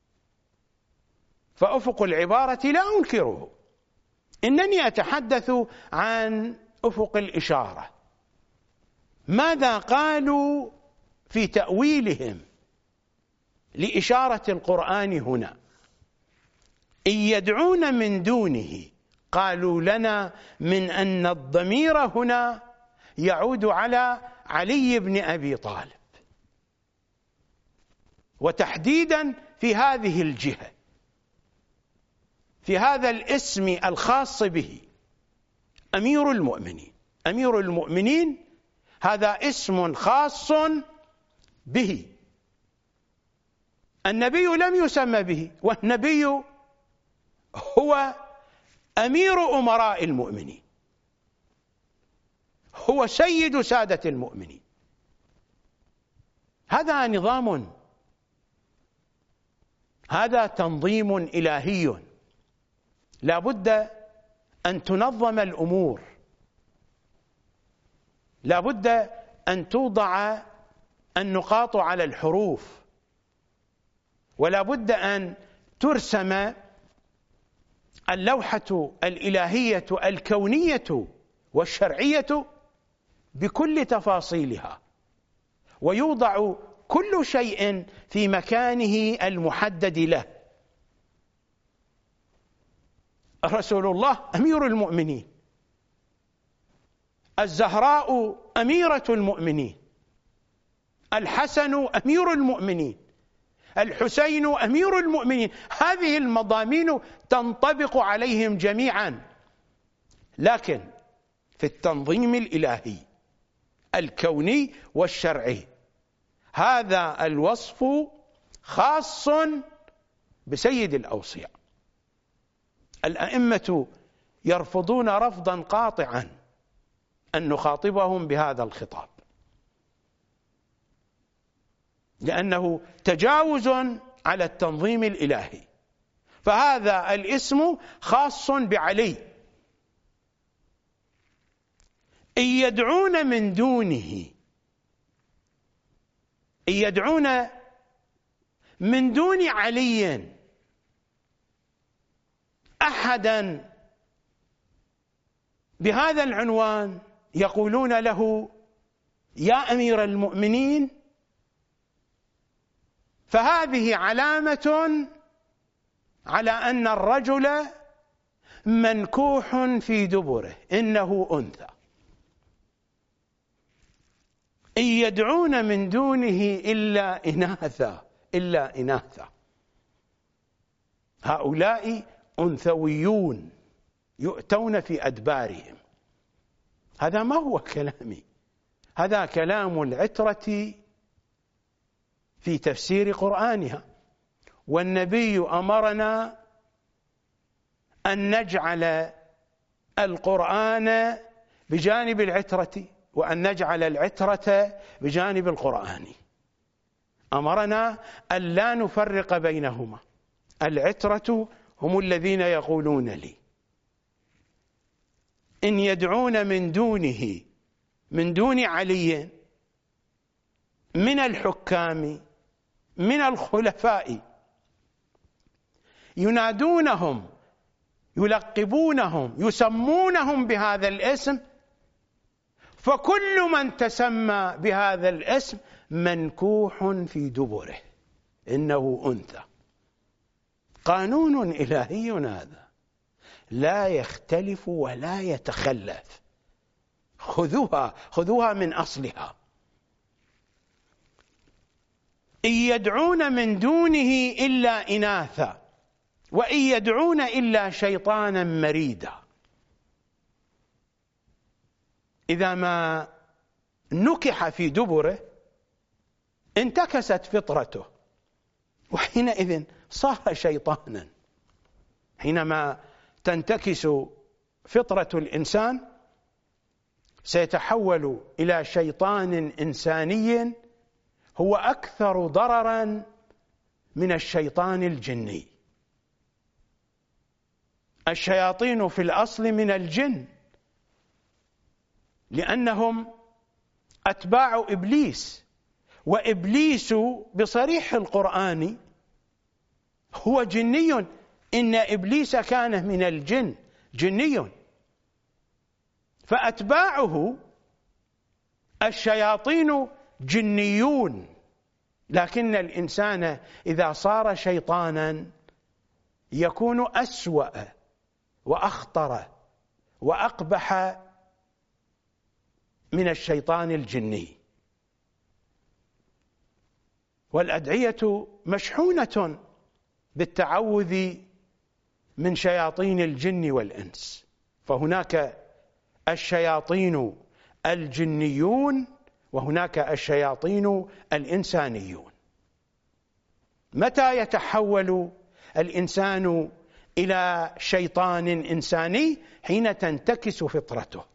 فأفق العبارة لا أنكره، إنني أتحدث عن أفق الإشارة. ماذا قالوا في تأويلهم لإشارة القرآن هنا؟ إن يدعون من دونه، قالوا لنا من أن الضمير هنا يعود على علي بن أبي طالب، وتحديدا في هذه الجهة، في هذا الاسم الخاص به أمير المؤمنين. أمير المؤمنين هذا اسم خاص به، النبي لم يسمى به، والنبي هو أمير أمراء المؤمنين، هو سيد سادة المؤمنين. هذا نظام، هذا تنظيم إلهي، لا بد أن تنظم الأمور، لا بد أن توضع النقاط على الحروف، ولا بد أن ترسم اللوحة الإلهية الكونية والشرعية بكل تفاصيلها، ويوضع كل شيء في مكانه المحدد له. رسول الله أمير المؤمنين، الزهراء أميرة المؤمنين، الحسن أمير المؤمنين، الحسين أمير المؤمنين. هذه المضامين تنطبق عليهم جميعا، لكن في التنظيم الإلهي الكوني والشرعي هذا الوصف خاص بسيد الأوصياء. الأئمة يرفضون رفضا قاطعا أن نخاطبهم بهذا الخطاب، لأنه تجاوز على التنظيم الإلهي. فهذا الاسم خاص بعلي. إن يدعون من دونه، إن يدعون من دون علي أحدا بهذا العنوان يقولون له يا أمير المؤمنين، فهذه علامة على أن الرجل منكوح في دبره، إنه أنثى. إن يدعون من دونه إلا إناثا، إلا إناثا. هؤلاء أنثويون يؤتون في أدبارهم. هذا ما هو كلامي، هذا كلام العترة في تفسير قرآنها. والنبي أمرنا أن نجعل القرآن بجانب العترة، وأن نجعل العترة بجانب القرآن. أمرنا أن لا نفرق بينهما. العترة هم الذين يقولون لي إن يدعون من دونه، من دون علي، من الحكام، من الخلفاء، ينادونهم، يلقبونهم، يسمونهم بهذا الاسم، فكل من تسمى بهذا الاسم منكوح في دبره، إنه أنثى. قانون إلهي هذا لا يختلف ولا يتخلف. خذوها خذوها من أصلها. إن يدعون من دونه إلا إناثا وإن يدعون إلا شيطانا مريدا. إذا ما نكح في دبره انتكست فطرته، وحينئذ صار شيطانا. حينما تنتكس فطرة الإنسان سيتحول إلى شيطان إنساني هو أكثر ضررا من الشيطان الجني. الشياطين في الأصل من الجن، لأنهم أتباع إبليس، وإبليس بصريح القرآن هو جني. إن إبليس كان من الجن، جني. فأتباعه الشياطين جنيون، لكن الإنسان إذا صار شيطانا يكون أسوأ وأخطر وأقبح من الشيطان الجني. والأدعية مشحونة بالتعوذ من شياطين الجن والإنس، فهناك الشياطين الجنيون وهناك الشياطين الإنسانيون. متى يتحول الإنسان إلى شيطان إنساني؟ حين تنتكس فطرته.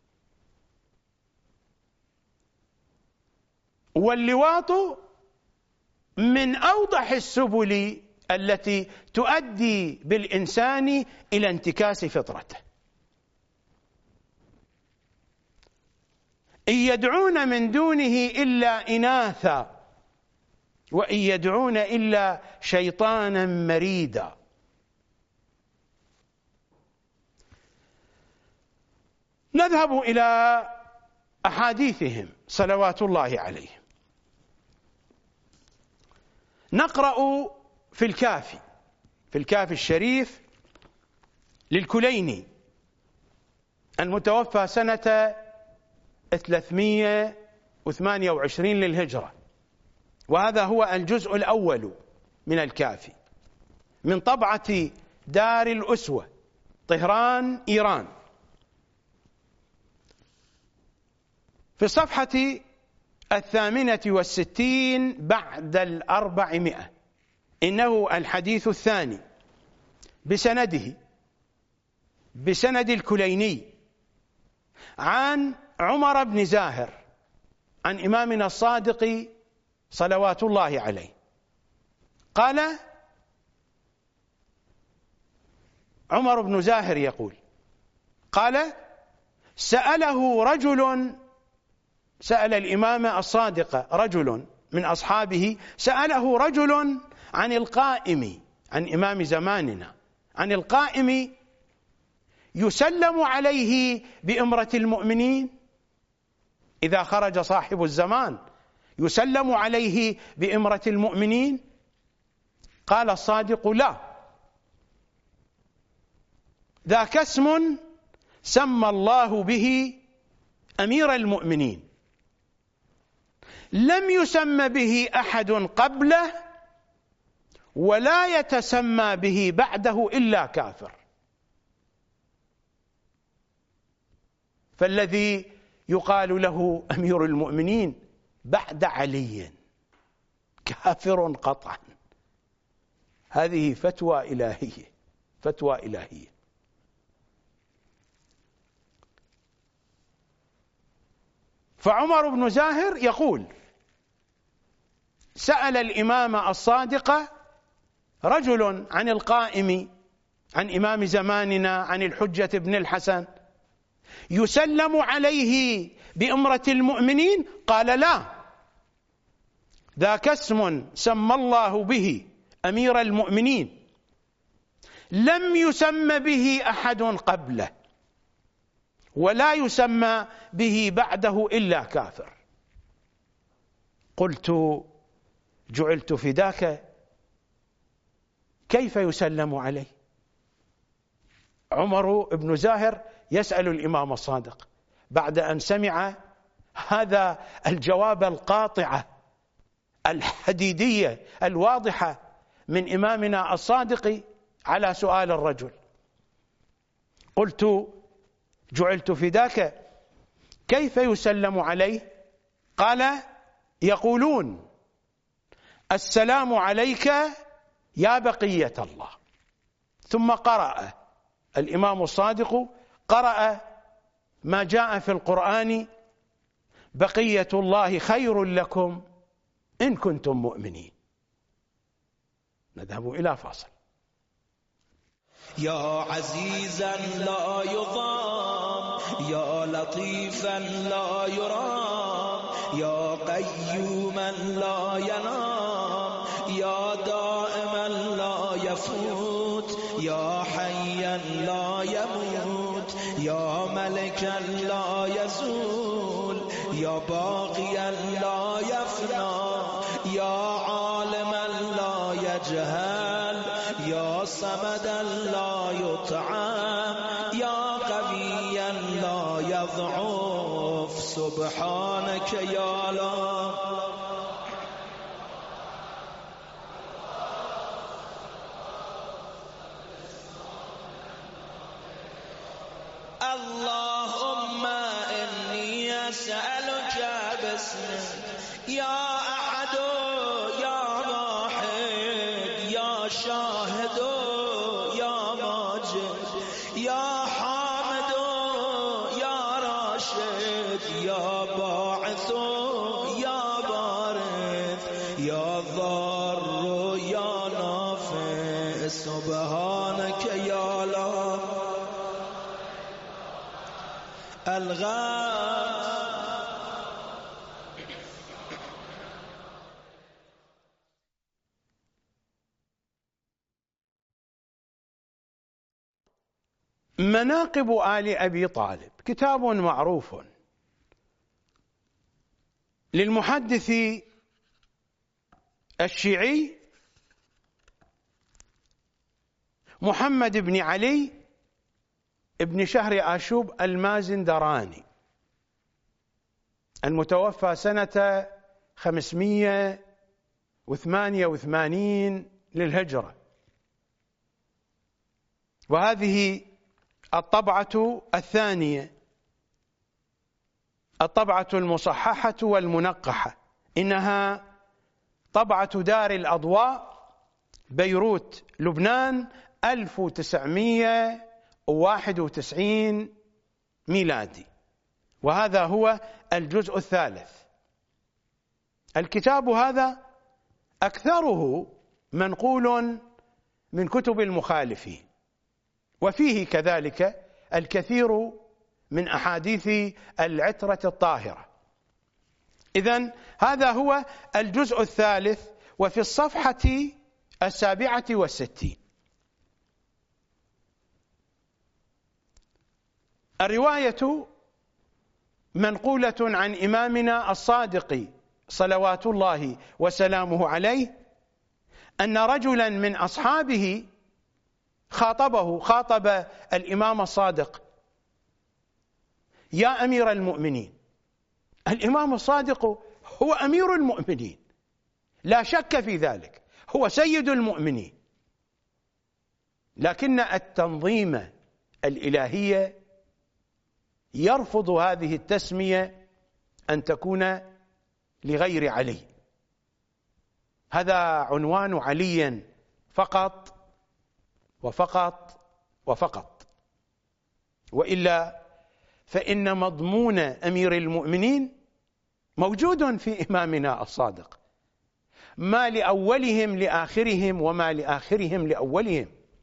واللواط من أوضح السبل التي تؤدي بالإنسان إلى انتكاس فطرته. إن يدعون من دونه إلا إناثا وإن يدعون إلا شيطانا مريدا. نذهب إلى أحاديثهم صلوات الله عليهم. نقرأ في الكافي في الكافي الشريف للكليني المتوفى سنة ثلاثمائة وثمانية وعشرين للهجرة، وهذا هو الجزء الأول من الكافي من طبعة دار الأسوة طهران إيران. في الصفحة الثامنة والستين بعد الأربعمائة، إنه الحديث الثاني بسنده بسند الكليني عن عمر بن زاهر عن إمامنا الصادق صلوات الله عليه قال: عمر بن زاهر يقول قال: سأله رجل سأل الإمام الصادق رجل من أصحابه سأله رجل عن القائم، عن إمام زماننا، عن القائم يسلم عليه بإمرة المؤمنين. إذا خرج صاحب الزمان يسلم عليه بإمرة المؤمنين؟ قال الصادق: لا، ذاك اسم سمى الله به أمير المؤمنين، لم يسمى به أحد قبله ولا يتسمى به بعده إلا كافر. فالذي يقال له أمير المؤمنين بعد علي كافر قطعا. هذه فتوى إلهية، فتوى إلهية. فعمر بن زاهر يقول: سأل الإمام الصادق رجل عن القائم، عن إمام زماننا، عن الحجة بن الحسن، يسلم عليه بأمرة المؤمنين؟ قال: لا، ذاك اسم سمى الله به أمير المؤمنين، لم يسم به أحد قبله ولا يسمى به بعده إلا كافر. قلت جعلت فداك كيف يسلم عليه؟ عمر بن زاهر يسأل الإمام الصادق بعد أن سمع هذا الجواب القاطع الحديدية الواضحة من إمامنا الصادق على سؤال الرجل. قلت جعلت فداك كيف يسلم عليه؟ قال يقولون السلام عليك يا بقية الله. ثم قرأ الإمام الصادق قرأ ما جاء في القرآن بقية الله خير لكم إن كنتم مؤمنين. نذهب إلى فاصل. يا عزيزا لا يضام، يا لطيفا لا يرام، يا قيوما لا ينام، يا دائما لا يفوت، يا حيا لا يموت، يا ملكا لا يزول، يا باقيا لا يفنى، يا عالما لا يجهل، يا صمدا لا يطعم، يا قويا لا يضعف، سبحانك يا لا. اللهم إني أسألك باسمك يا أحد يا واحد يا شاهد يا ماجد يا حامد يا راشد يا باعث يا بارث يا ضار يا نافع، سبحانك يا لا. الغاز مناقب آل أبي طالب كتاب معروف للمحدث الشيعي محمد بن علي ابن شهر آشوب المازندراني المتوفى سنة خمسمائة وثمانية وثمانين للهجرة. وهذه الطبعة الثانية، الطبعة المصححة والمنقحة، إنها طبعة دار الأضواء بيروت لبنان ألف وتسعمائة وواحد وتسعين ميلادي. وهذا هو الجزء الثالث. الكتاب هذا أكثره منقول من كتب المخالفين، وفيه كذلك الكثير من أحاديث العترة الطاهرة. إذن هذا هو الجزء الثالث، وفي الصفحة السابعة والستين. الرواية منقولة عن إمامنا الصادق صلوات الله وسلامه عليه أن رجلا من أصحابه خاطبه خاطب الإمام الصادق: يا أمير المؤمنين. الإمام الصادق هو أمير المؤمنين لا شك في ذلك، هو سيد المؤمنين، لكن التنظيم الإلهي يرفض هذه التسمية أن تكون لغير علي. هذا عنوان علي فقط وفقط وفقط، وإلا فإن مضمون أمير المؤمنين موجود في إمامنا الصادق، ما لأولهم لآخرهم وما لآخرهم لأولهم.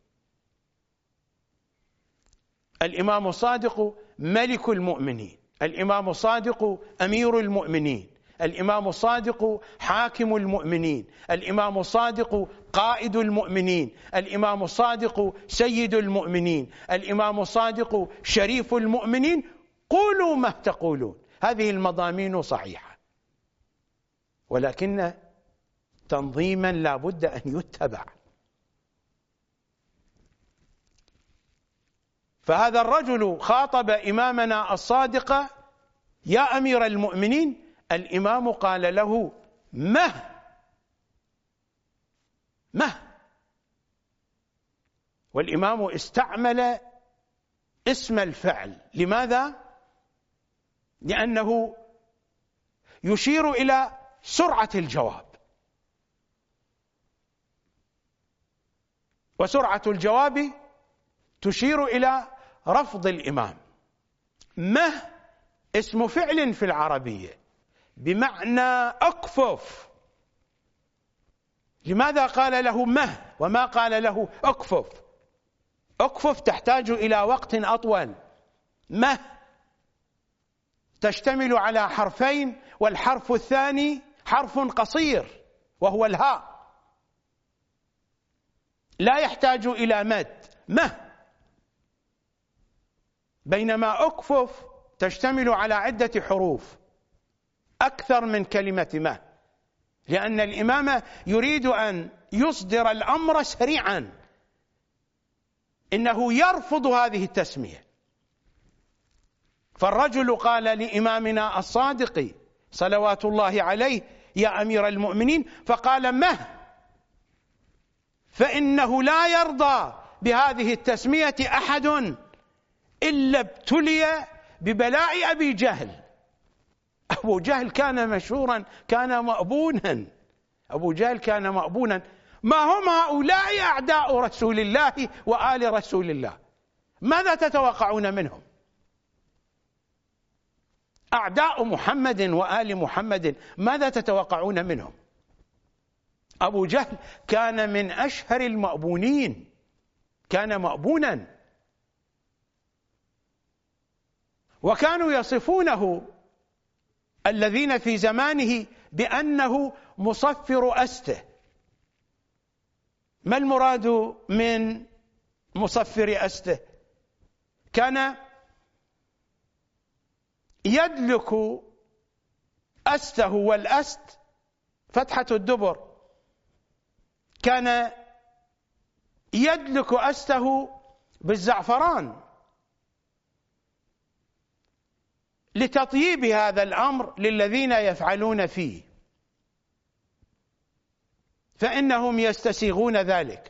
الإمام الصادق ملك المؤمنين، الإمام الصادق أمير المؤمنين، الإمام الصادق حاكم المؤمنين، الإمام الصادق قائد المؤمنين، الإمام الصادق سيد المؤمنين، الإمام الصادق شريف المؤمنين، قولوا ما تقولون. هذه المضامين صحيحة، ولكن تنظيما لا بد أن يتبع. فهذا الرجل خاطب إمامنا الصادق: يا أمير المؤمنين. الإمام قال له: مه مه. والإمام استعمل اسم الفعل. لماذا؟ لأنه يشير إلى سرعة الجواب، وسرعة الجواب تشير إلى رفض الإمام. مه اسم فعل في العربية بمعنى أكفف. لماذا قال له مه وما قال له أكفف؟ أكفف تحتاج إلى وقت أطول. مه تشتمل على حرفين، والحرف الثاني حرف قصير وهو الهاء، لا يحتاج إلى مد. مه. بينما أكفف تشتمل على عدة حروف أكثر من كلمة مه، لأن الإمام يريد أن يصدر الأمر سريعا. إنه يرفض هذه التسمية. فالرجل قال لإمامنا الصادق صلوات الله عليه: يا أمير المؤمنين، فقال: مه، فإنه لا يرضى بهذه التسمية أحد إلا ابتلي ببلاء أبي جهل. أبو جهل كان مشهورا، كان مأبونا. أبو جهل كان مأبونا. ما هم هؤلاء أعداء رسول الله وآل رسول الله؟ ماذا تتوقعون منهم؟ أعداء محمد وآل محمد، ماذا تتوقعون منهم؟ أبو جهل كان من أشهر المأبونين، كان مأبونا، وكانوا يصفونه الذين في زمانه بأنه مصفر أسته. ما المراد من مصفر أسته؟ كان يدلك أسته، والأست فتحة الدبر، كان يدلك أسته بالزعفران لتطييب هذا الأمر للذين يفعلون فيه، فإنهم يستسيغون ذلك.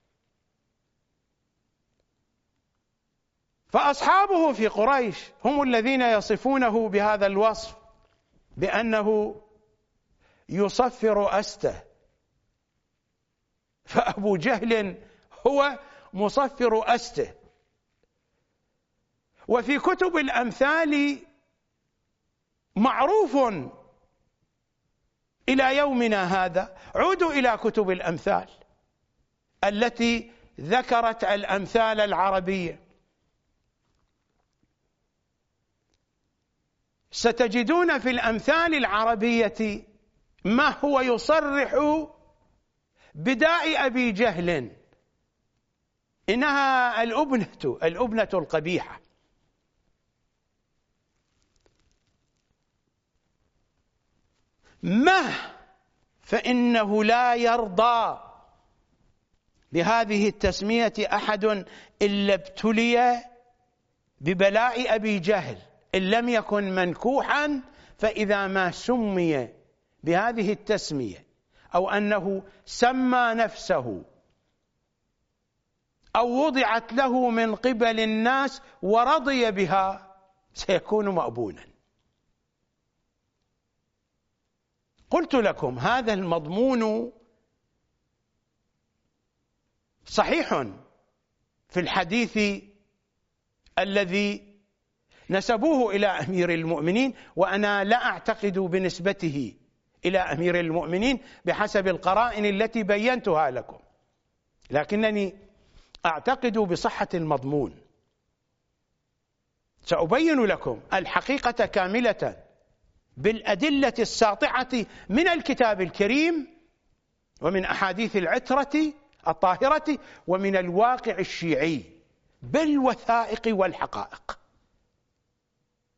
فأصحابه في قريش هم الذين يصفونه بهذا الوصف، بأنه يصفر أسته. فأبو جهل هو مصفر أسته. وفي كتب الأمثال معروف إلى يومنا هذا. عودوا إلى كتب الأمثال التي ذكرت الأمثال العربية، ستجدون في الأمثال العربية ما هو يصرح بداء أبي جهل: إنها الأبنة الأبنة القبيحة. مه، فإنه لا يرضى بهذه التسمية أحد إلا ابتلي ببلاء أبي جهل، إن لم يكن منكوحا، فإذا ما سمي بهذه التسمية أو أنه سمى نفسه أو وضعت له من قبل الناس ورضي بها سيكون مأبونا. قلت لكم هذا المضمون صحيح في الحديث الذي نسبوه إلى أمير المؤمنين، وأنا لا أعتقد بنسبته إلى أمير المؤمنين بحسب القرائن التي بينتها لكم، لكنني أعتقد بصحة المضمون. سأبين لكم الحقيقة كاملة بالأدلة الساطعة من الكتاب الكريم ومن أحاديث العترة الطاهرة ومن الواقع الشيعي بالوثائق والحقائق.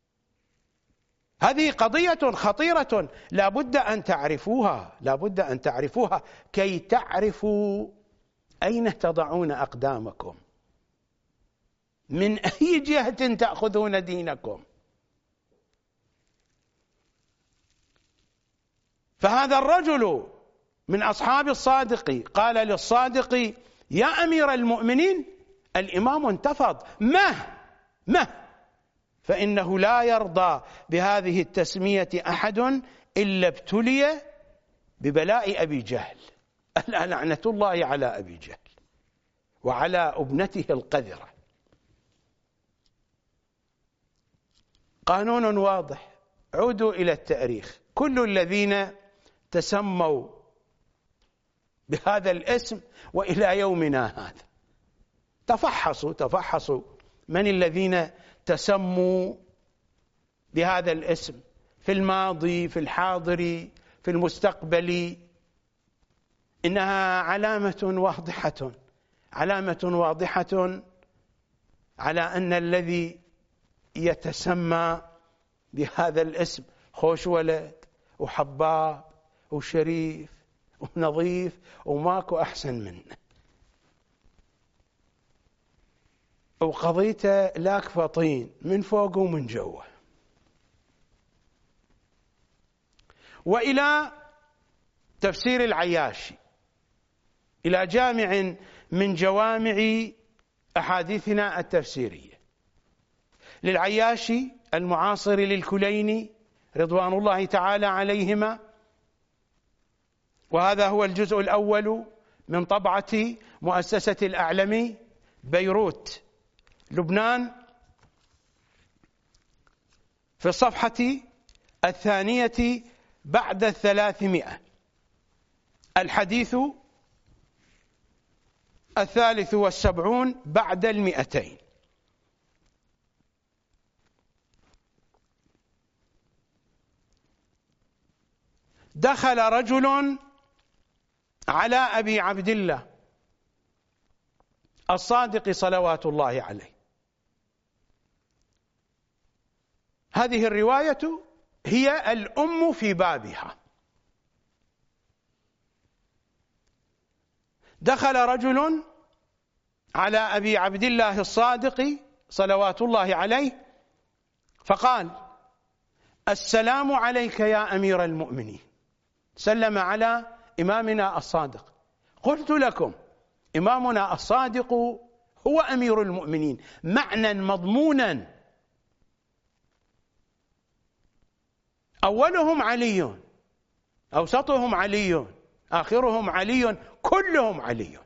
هذه قضية خطيرة لا بد أن تعرفوها، لا بد أن تعرفوها كي تعرفوا أين تضعون أقدامكم، من أي جهة تأخذون دينكم. فهذا الرجل من أصحاب الصادق قال للصادق: يا أمير المؤمنين. الإمام انتفض: مه مه فإنه لا يرضى بهذه التسمية أحد إلا ابتلي ببلاء أبي جهل. ألا لعنة الله على أبي جهل وعلى ابنته القذرة. قانون واضح، عودوا إلى التاريخ، كل الذين تسموا بهذا الاسم وإلى يومنا هذا، تفحصوا تفحصوا من الذين تسموا بهذا الاسم في الماضي، في الحاضر، في المستقبل. إنها علامة واضحة، علامة واضحة على أن الذي يتسمى بهذا الاسم خوش ولد وحباب وشريف ونظيف وماكو أحسن منه، وقضيته لاكفة طين من فوق ومن جوه. وإلى تفسير العياشي، إلى جامع من جوامع أحاديثنا التفسيرية للعياشي المعاصر للكليني رضوان الله تعالى عليهما، وهذا هو الجزء الأول من طبعة مؤسسة الأعلمي بيروت لبنان، في الصفحة الثانية بعد الثلاثمائة، الحديث الثالث والسبعون بعد المئتين. دخل رجل على أبي عبد الله الصادق صلوات الله عليه. هذه الرواية هي الأم في بابها. دخل رجل على أبي عبد الله الصادق صلوات الله عليه فقال: السلام عليك يا أمير المؤمنين. سلم على إمامنا الصادق. قلت لكم إمامنا الصادق هو أمير المؤمنين معنى مضمونا، أولهم علي، أوسطهم علي، آخرهم علي، كلهم علي.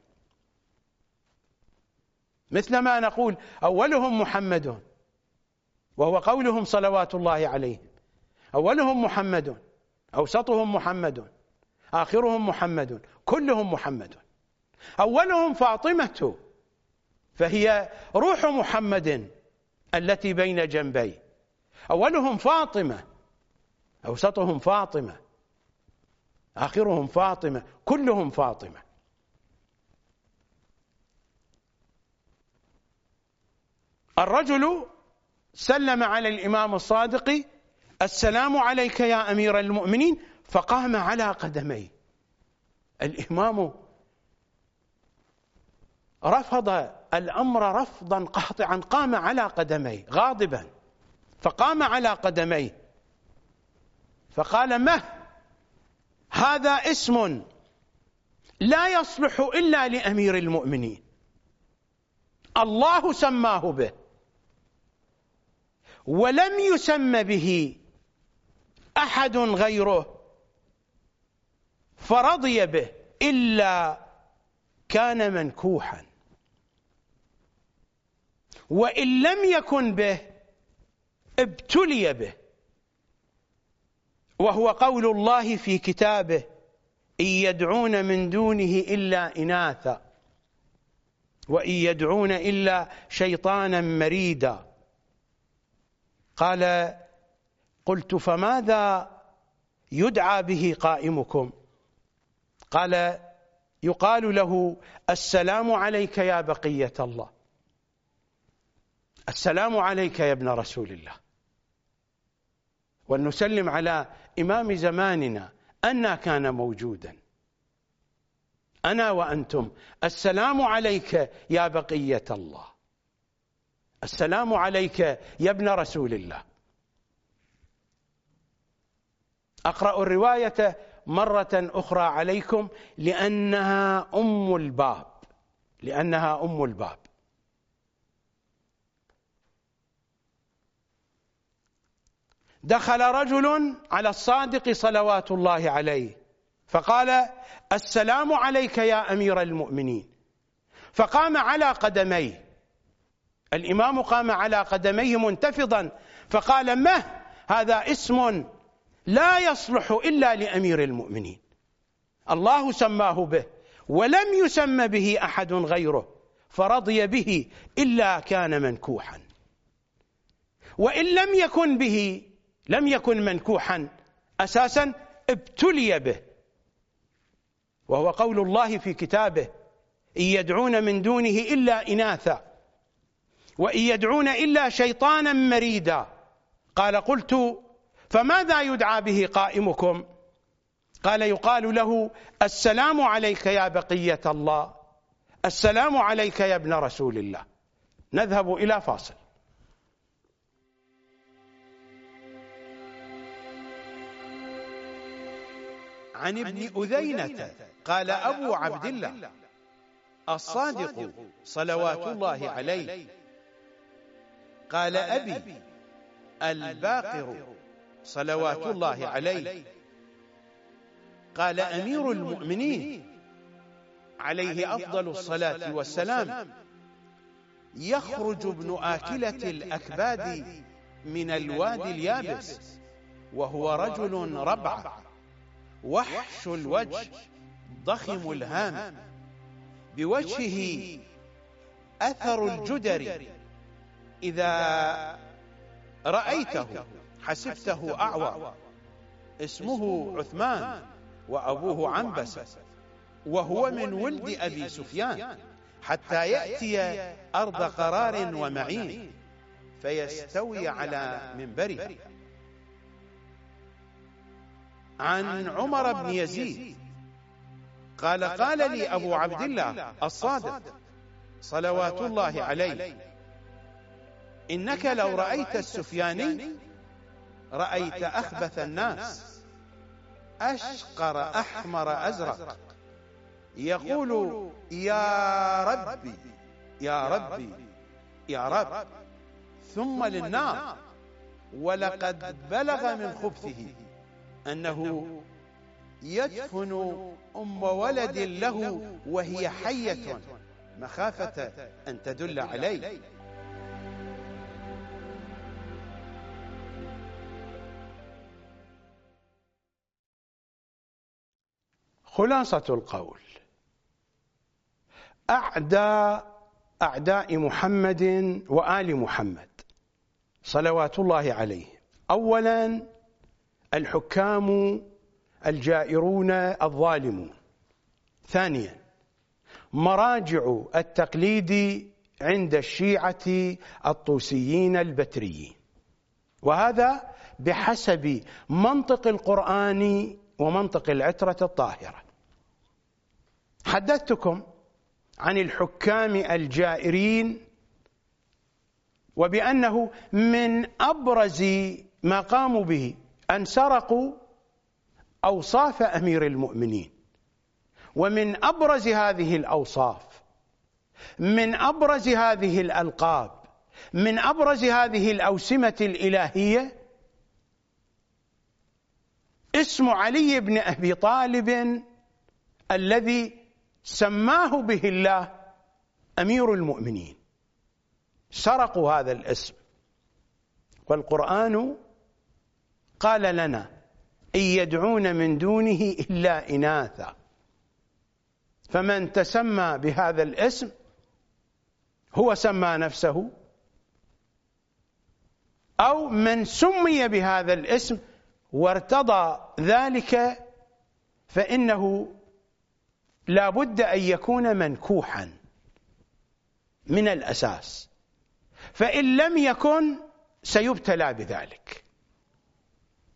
مثل ما نقول أولهم محمد، وهو قولهم صلوات الله عليهم. أولهم محمد، أوسطهم محمد، آخرهم محمد، كلهم محمد. أولهم فاطمة، فهي روح محمد التي بين جنبي. أولهم فاطمة، أوسطهم فاطمة، آخرهم فاطمة، كلهم فاطمة. الرجل سلم على الإمام الصادق: السلام عليك يا أمير المؤمنين، فقام على قدميه. الإمام رفض الأمر رفضا قاطعا، قام على قدميه غاضبا، فقام على قدميه فقال: ما هذا اسم لا يصلح إلا لأمير المؤمنين، الله سماه به ولم يسم به أحد غيره فرضي به إلا كان منكوحا، وإن لم يكن به ابتلي به. وهو قول الله في كتابه: إن يدعون من دونه إلا إناثا وإن يدعون إلا شيطانا مريدا. قال: قلت فماذا يدعى به قائمكم؟ قال: يقال له: السلام عليك يا بقية الله، السلام عليك يا ابن رسول الله. ولنسلم على إمام زماننا أن كان موجودا. أنا وأنتم السلام عليك يا بقية الله، السلام عليك يا ابن رسول الله. أقرأ الرواية مرة أخرى عليكم لأنها أم الباب، لأنها أم الباب. دخل رجل على الصادق صلوات الله عليه فقال: السلام عليك يا أمير المؤمنين. فقام على قدميه، الإمام قام على قدميه منتفضا فقال: ما هذا اسم لا يصلح إلا لأمير المؤمنين، الله سماه به ولم يسم به أحد غيره، فرضي به إلا كان منكوحا، وإن لم يكن به لم يكن منكوحا أساسا ابتلي به. وهو قول الله في كتابه: إن يدعون من دونه إلا إناثا وإن يدعون إلا شيطانا مريدا. قال: قلت فماذا يدعى به قائمكم؟ قال: يقال له: السلام عليك يا بقية الله، السلام عليك يا ابن رسول الله. نذهب إلى فاصل. عن ابن أذينة قال أبو عبد الله الصادق صلوات الله عليه قال أبي الباقر صلوات الله عليه قال أمير المؤمنين عليه أفضل الصلاة والسلام: يخرج ابن آكلة الأكباد من الوادي اليابس وهو رجل ربع وحش الوجه ضخم الهام، بوجهه أثر الجدر، إذا رأيته حسبته أعور، اسمه عثمان وأبوه عنبسة، وهو من ولد أبي سفيان، حتى يأتي أرض قرار ومعين فيستوي على منبره. عن عمر بن يزيد قال: قال لي أبو عبد الله الصادق صلوات الله عليه: إنك لو رأيت السفياني رأيت أخبث الناس، أشقر أحمر أزرق، يقول: يا ربي يا ربي يا رب، ثم للنار، ولقد بلغ من خبثه أنه يدفن أم ولد له وهي حية مخافة أن تدل عليه. خلاصة القول: أعداء أعداء محمد وآل محمد صلوات الله عليه، أولا الحكام الجائرون الظالمون، ثانيا مراجع التقليد عند الشيعة الطوسيين البتريين، وهذا بحسب منطق القرآن ومنطق العترة الطاهرة. حدثتكم عن الحكام الجائرين وبأنه من أبرز ما قاموا به أن سرقوا أوصاف أمير المؤمنين، ومن أبرز هذه الأوصاف، من أبرز هذه الألقاب، من أبرز هذه الأوسمة الإلهية اسم علي بن أبي طالب الذي سماه به الله أمير المؤمنين. سرقوا هذا الاسم، والقرآن قال لنا: إن يدعون من دونه إلا إناثا. فمن تسمى بهذا الاسم هو سمى نفسه، أو من سمي بهذا الاسم وارتضى ذلك فإنه لا بد أن يكون منكوحا من الأساس، فإن لم يكن سيبتلى بذلك.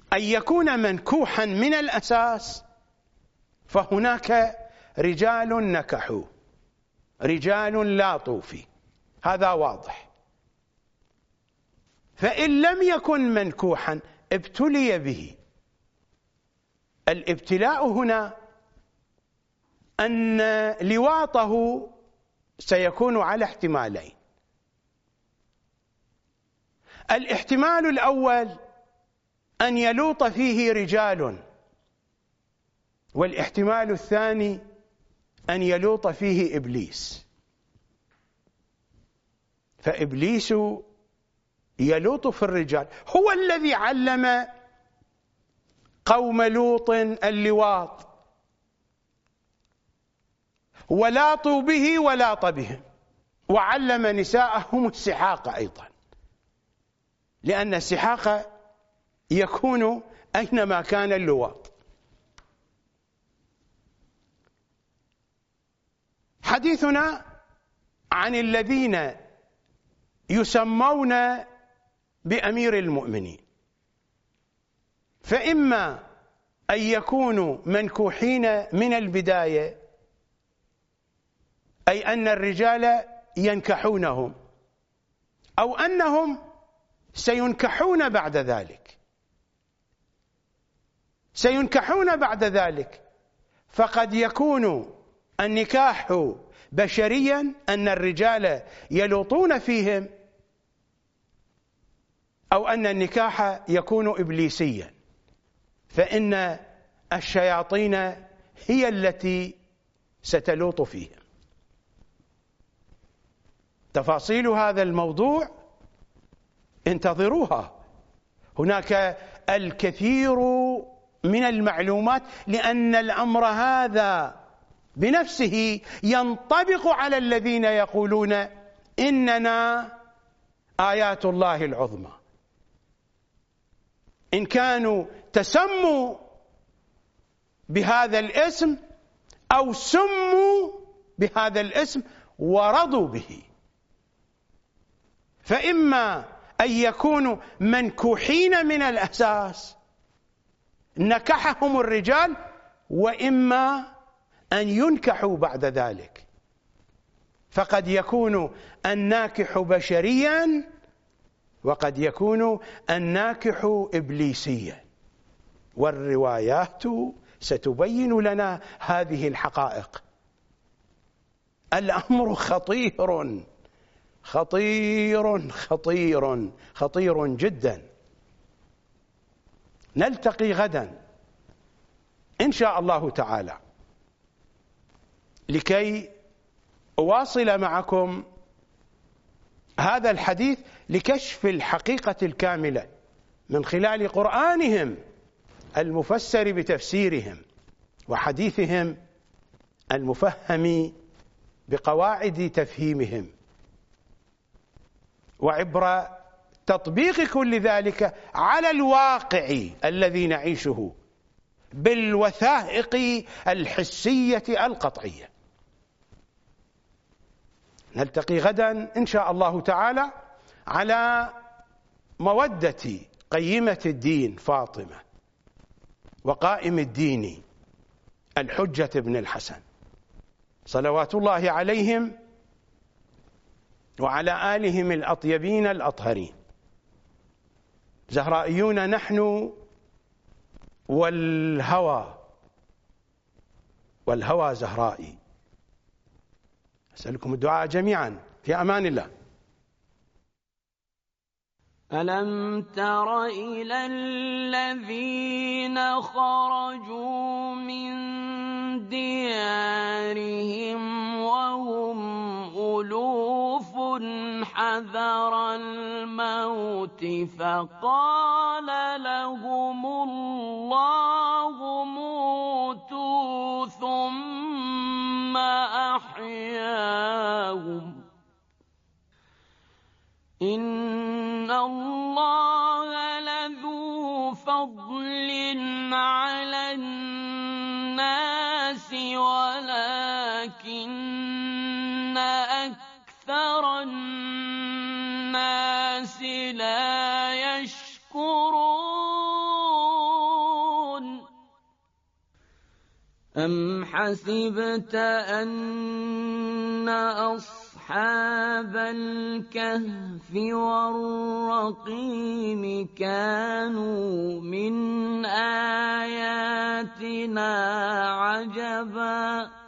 أن يكون منكوحا من الأساس فهناك رجال نكحوا، رجال لاطوا فيه، هذا واضح. فإن لم يكن منكوحا ابتلي به. الابتلاء هنا أن لواطه سيكون على احتمالين. الاحتمال الأول أن يلوط فيه رجال، والاحتمال الثاني أن يلوط فيه إبليس. فإبليس يلوط في الرجال، هو الذي علم قوم لوط اللواط ولاطوا به ولاط بهم، وعلم نساءهم السحاق أيضا، لأن السحاق يكون أينما كان اللواط. حديثنا عن الذين يسمون بأمير المؤمنين، فإما أن يكونوا منكوحين من البداية، أي أن الرجال ينكحونهم، أو أنهم سينكحون بعد ذلك. سينكحون بعد ذلك، فقد يكون النكاح بشريا، أن الرجال يلوطون فيهم، أو أن النكاح يكون إبليسيا، فإن الشياطين هي التي ستلوط فيهم. تفاصيل هذا الموضوع انتظروها، هناك الكثير من المعلومات، لأن الأمر هذا بنفسه ينطبق على الذين يقولون إننا آيات الله العظمى. إن كانوا تسموا بهذا الاسم أو سموا بهذا الاسم ورضوا به، فإما أن يكونوا منكوحين من الأساس نكحهم الرجال، وإما أن ينكحوا بعد ذلك. فقد يكون الناكح بشريا، وقد يكون الناكح إبليسيا، والروايات ستبين لنا هذه الحقائق. الأمر خطير خطير خطير خطير جدا. نلتقي غدا إن شاء الله تعالى لكي أواصل معكم هذا الحديث لكشف الحقيقة الكاملة من خلال قرآنهم المفسر بتفسيرهم، وحديثهم المفهم بقواعد تفهيمهم، وعبر تطبيق كل ذلك على الواقع الذي نعيشه بالوثائق الحسية القطعية. نلتقي غدا إن شاء الله تعالى على مودة قيمة الدين فاطمة وقائم الدين الحجة بن الحسن صلوات الله عليهم وعلى آلهم الأطيبين الأطهرين. زهرائيون نحن، والهوى والهوى زهرائي. أسألكم الدعاء جميعا، في أمان الله. ألم تر إلى الذين خرجوا من ديارهم وهم ألوف حذر الموت فقال لهم الله موتوا ثم أحياهم إن الله لذو فضل على الناس ولكن أكثر الناس لا يشكرون. حسبت أن أصحاب الكهف والرقيم كانوا من آياتنا عجبا